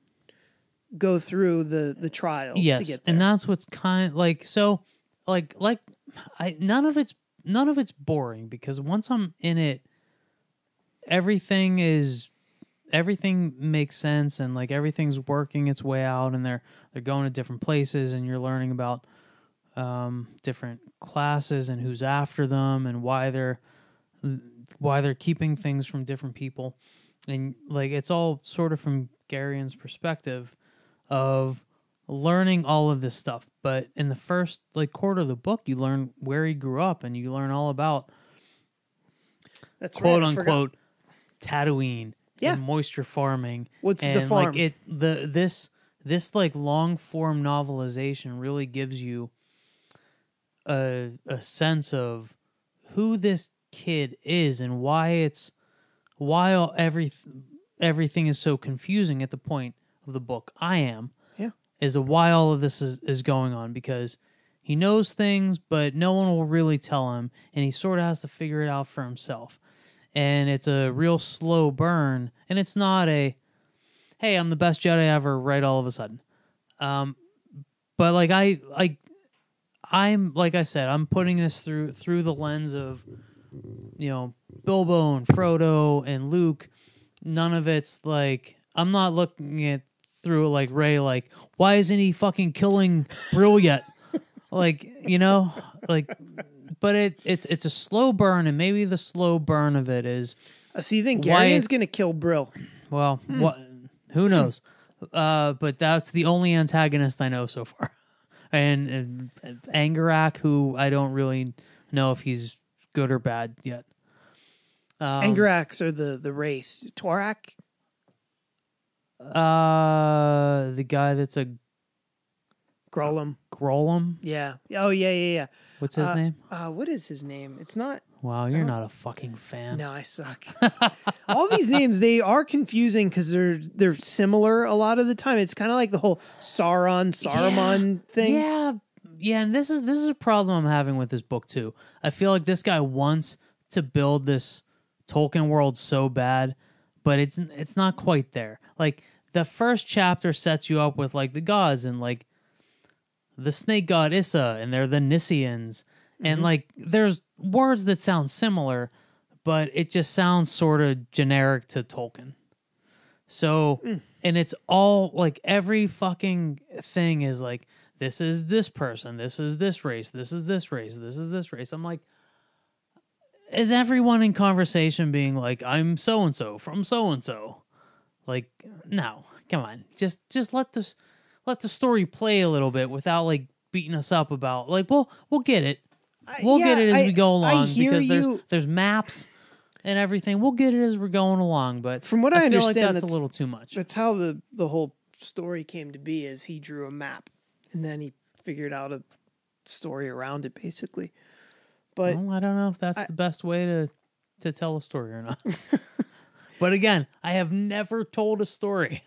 Speaker 3: go through the, the trials
Speaker 2: Yes,
Speaker 3: to get there.
Speaker 2: and that's what's kind of like, so like, like I, none of it's, none of it's boring, because once I'm in it, everything is, everything makes sense, and like everything's working its way out, and they're they're going to different places, and you're learning about um, different classes and who's after them, and why they're why they're keeping things from different people, and like it's all sort of from Garion's perspective of learning all of this stuff. But in the first like quarter of the book, you learn where he grew up, and you learn all about
Speaker 3: That's
Speaker 2: quote
Speaker 3: right, I
Speaker 2: unquote Tatooine.
Speaker 3: Yeah.
Speaker 2: And moisture farming.
Speaker 3: What's the
Speaker 2: and
Speaker 3: farm?
Speaker 2: Like it, the this this like long form novelization really gives you a a sense of who this kid is and why it's why all- every everything is so confusing at the point of the book. I am
Speaker 3: Yeah.
Speaker 2: is a why all of this is, is going on, because he knows things, but no one will really tell him, and he sort of has to figure it out for himself. And it's a real slow burn, and it's not a, hey, I'm the best Jedi ever, right all of a sudden. Um, but like I, I, I'm like I said, I'm putting this through through the lens of, you know, Bilbo and Frodo and Luke. None of it's like, I'm not looking at through like Rey, like, why isn't he fucking killing Brill yet? Like, you know, like. But it it's it's a slow burn, and maybe the slow burn of it is.
Speaker 3: Uh, so you think
Speaker 2: why
Speaker 3: Garion's
Speaker 2: it-
Speaker 3: going to kill Brill?
Speaker 2: Well, what? Who knows? Uh, but that's the only antagonist I know so far, and, and Angarak, who I don't really know if he's good or bad yet. Um,
Speaker 3: Angaraks are the, the race. Torak?
Speaker 2: uh, the guy that's a
Speaker 3: Grolum.
Speaker 2: Grolum.
Speaker 3: Yeah. Oh, yeah, yeah, yeah.
Speaker 2: What's his
Speaker 3: Uh,
Speaker 2: name?
Speaker 3: Uh, what is his name? It's not...
Speaker 2: Wow, you're not a fucking fan.
Speaker 3: No, I suck. All these names, they are confusing because they're they're similar a lot of the time. It's kind of like the whole Sauron, Saruman thing.
Speaker 2: Yeah, yeah, and this is this is a problem I'm having with this book too. I feel like this guy wants to build this Tolkien world so bad, but it's it's not quite there. Like the first chapter sets you up with like the gods and like the snake god Issa, and they're the Nissians, and like there's words that sound similar, but it just sounds sort of generic to Tolkien. So, and it's all like every fucking thing is like, this is this person, this is this race, this is this race, this is this race. I'm like, is everyone in conversation being like, I'm so and so from so and so? Like, no, come on, just just let this let the story play a little bit without like beating us up about like, well, we'll get it. We'll
Speaker 3: yeah,
Speaker 2: get it as
Speaker 3: I-
Speaker 2: we go
Speaker 3: I
Speaker 2: along
Speaker 3: hear
Speaker 2: because there's
Speaker 3: you.
Speaker 2: there's maps, and everything. We'll get it as we're going along, but
Speaker 3: From what I,
Speaker 2: I feel
Speaker 3: understand,
Speaker 2: like that's,
Speaker 3: that's
Speaker 2: a little too much.
Speaker 3: That's how the the whole story came to be. Is he drew a map, and then he figured out a story around it, basically. But
Speaker 2: well, I don't know if that's
Speaker 3: I,
Speaker 2: the best way to to tell a story or not. But again, I have never told a story.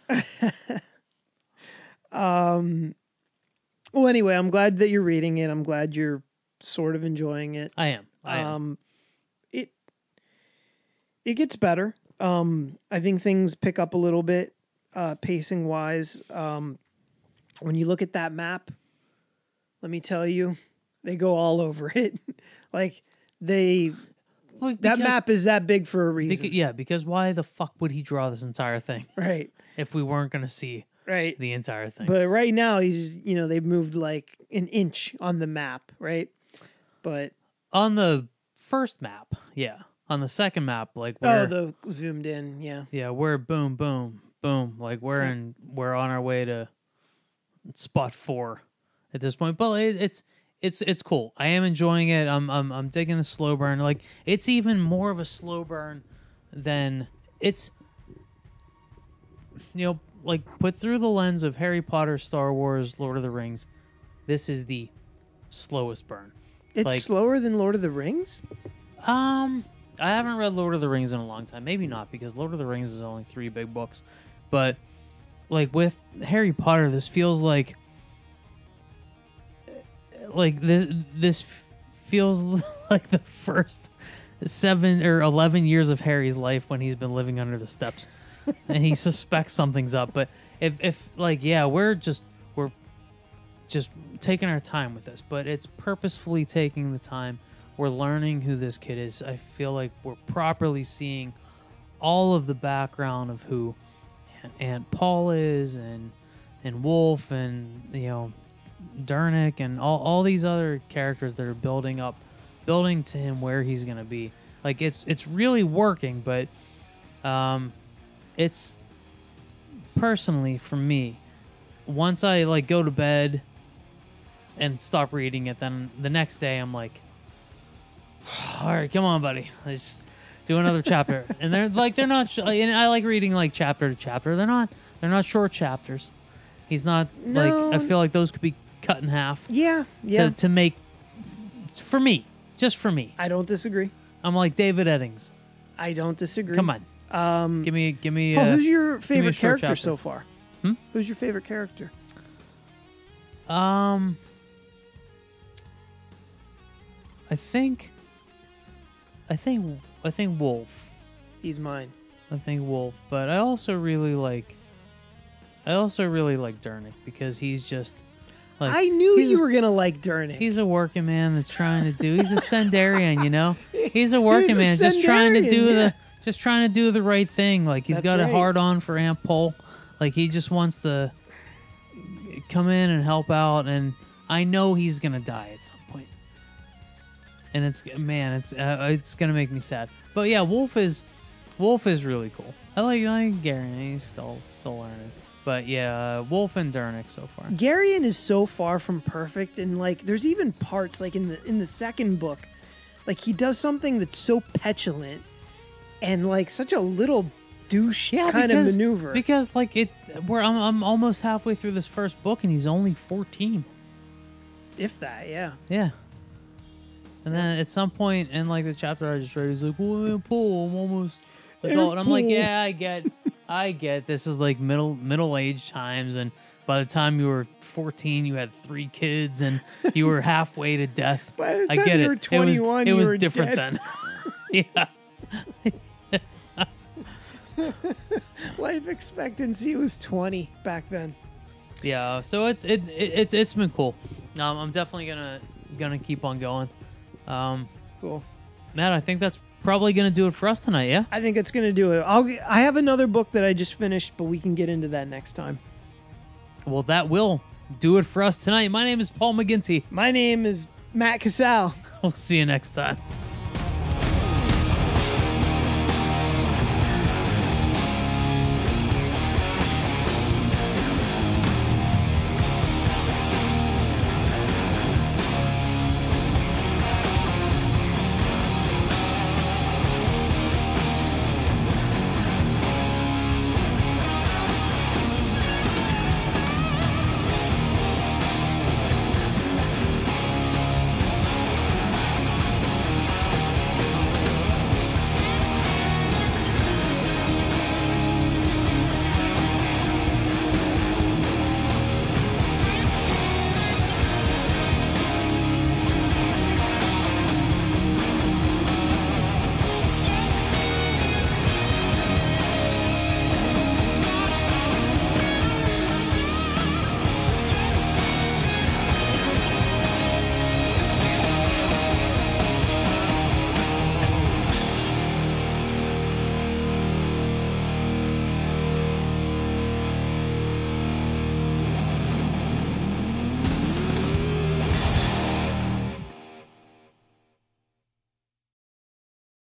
Speaker 3: um. Well, anyway, I'm glad that you're reading it. I'm glad you're sort of enjoying it.
Speaker 2: I am. I am.
Speaker 3: Um, it it gets better. Um, I think things pick up a little bit, uh, pacing wise. Um, when you look at that map, let me tell you, they go all over it. Like they,
Speaker 2: Well,
Speaker 3: that
Speaker 2: because-
Speaker 3: map is that big for a reason,
Speaker 2: Beca- yeah, because why the fuck would he draw this entire thing
Speaker 3: right?
Speaker 2: if we weren't going to see
Speaker 3: Right.
Speaker 2: the entire thing?
Speaker 3: But right now, he's you know they've moved like an inch on the map, right? But
Speaker 2: On the first map, yeah. On the second map, like
Speaker 3: oh,
Speaker 2: we're
Speaker 3: the zoomed in, yeah.
Speaker 2: yeah, we're boom, boom, boom. Like we're
Speaker 3: Yeah.
Speaker 2: in, we're on our way to spot four at this point. But it, it's it's it's cool. I am enjoying it. I'm I'm I'm digging the slow burn. Like it's even more of a slow burn than it's you know like put through the lens of Harry Potter, Star Wars, Lord of the Rings. This is the slowest burn.
Speaker 3: It's
Speaker 2: Like-
Speaker 3: slower than Lord of the Rings.
Speaker 2: Um, I haven't read Lord of the Rings in a long time. Maybe not, because Lord of the Rings is only three big books. But like with Harry Potter, this feels like like this this f- feels like the first seven or eleven years of Harry's life when he's been living under the steps, and he suspects something's up. But if if like yeah, we're just we're just taking our time with this, but it's purposefully taking the time. We're learning who this kid is. I feel like we're properly seeing all of the background of who Aunt Paul is, and and Wolf, and you know Dernick, and all all these other characters that are building up, building to him where he's gonna be. Like it's it's really working, but um, it's personally for me. Once I like go to bed and stop reading it, then the next day I'm like, all right, come on, buddy. Let's just do another chapter. And they're like, they're not. Sh- and I like reading like chapter to chapter. They're not. They're not short chapters. He's not
Speaker 3: No.
Speaker 2: like. I feel like those could be cut in half
Speaker 3: Yeah, yeah.
Speaker 2: to to make for me, just for me.
Speaker 3: I don't disagree.
Speaker 2: I'm like David Eddings.
Speaker 3: I don't disagree.
Speaker 2: Come on,
Speaker 3: Um,
Speaker 2: give me, give me.
Speaker 3: Paul,
Speaker 2: Uh,
Speaker 3: who's your
Speaker 2: me a
Speaker 3: favorite
Speaker 2: short
Speaker 3: character
Speaker 2: chapter.
Speaker 3: so far?
Speaker 2: Hmm?
Speaker 3: Who's your favorite character?
Speaker 2: um, I think. I think. I think Wolf.
Speaker 3: He's mine.
Speaker 2: I think Wolf, but I also really like. I also really like Dernick because he's just like
Speaker 3: I knew
Speaker 2: he's-
Speaker 3: you were gonna like Dernick.
Speaker 2: He's a working man that's trying to do. He's a Sendarian, you know. He's a working
Speaker 3: He's a
Speaker 2: man, just trying to
Speaker 3: Sendarian,
Speaker 2: do
Speaker 3: yeah.
Speaker 2: the, just trying to do the right thing. Like he's
Speaker 3: That's
Speaker 2: got a
Speaker 3: right.
Speaker 2: hard on for Aunt Pole. Like he just wants to come in and help out. And I know he's gonna die at some point. And it's man, it's uh, it's gonna make me sad. But yeah, Wolf is Wolf is really cool. I like I like Gary. He's still still learning. But yeah, uh, Wolf and Dernick so far.
Speaker 3: Garion is so far from perfect, and like, there's even parts like in the in the second book, like he does something that's so petulant, and like such a little douche
Speaker 2: Yeah,
Speaker 3: kind
Speaker 2: because,
Speaker 3: of maneuver.
Speaker 2: Because like it, we're I'm, I'm almost halfway through this first book, and he's only fourteen.
Speaker 3: if that, yeah.
Speaker 2: Yeah. And then at some point in like the chapter I just read, he's like, "Oh, Paul, I'm almost." That's all, and I'm like,
Speaker 3: Paul.
Speaker 2: "Yeah, I get, I get. This is like middle middle age times, and by the time you were fourteen, you had three kids, and you were halfway to death.
Speaker 3: By the
Speaker 2: I
Speaker 3: time
Speaker 2: get
Speaker 3: you
Speaker 2: it.
Speaker 3: were
Speaker 2: it was,
Speaker 3: twenty-one,
Speaker 2: it
Speaker 3: you
Speaker 2: was
Speaker 3: were
Speaker 2: different
Speaker 3: dead.
Speaker 2: then. Yeah.
Speaker 3: Life expectancy was twenty back then.
Speaker 2: Yeah, so it's it, it it's it's been cool. Um, I'm definitely gonna gonna keep on going. Um,
Speaker 3: Cool.
Speaker 2: Matt, I think that's probably gonna do it for us tonight. Yeah.
Speaker 3: I think it's gonna do it. I'll. g- I have another book that I just finished, but we can get into that next time.
Speaker 2: Well, that will do it for us tonight. My name is Paul McGinty.
Speaker 3: My name is Matt Casal.
Speaker 2: We'll see you next time.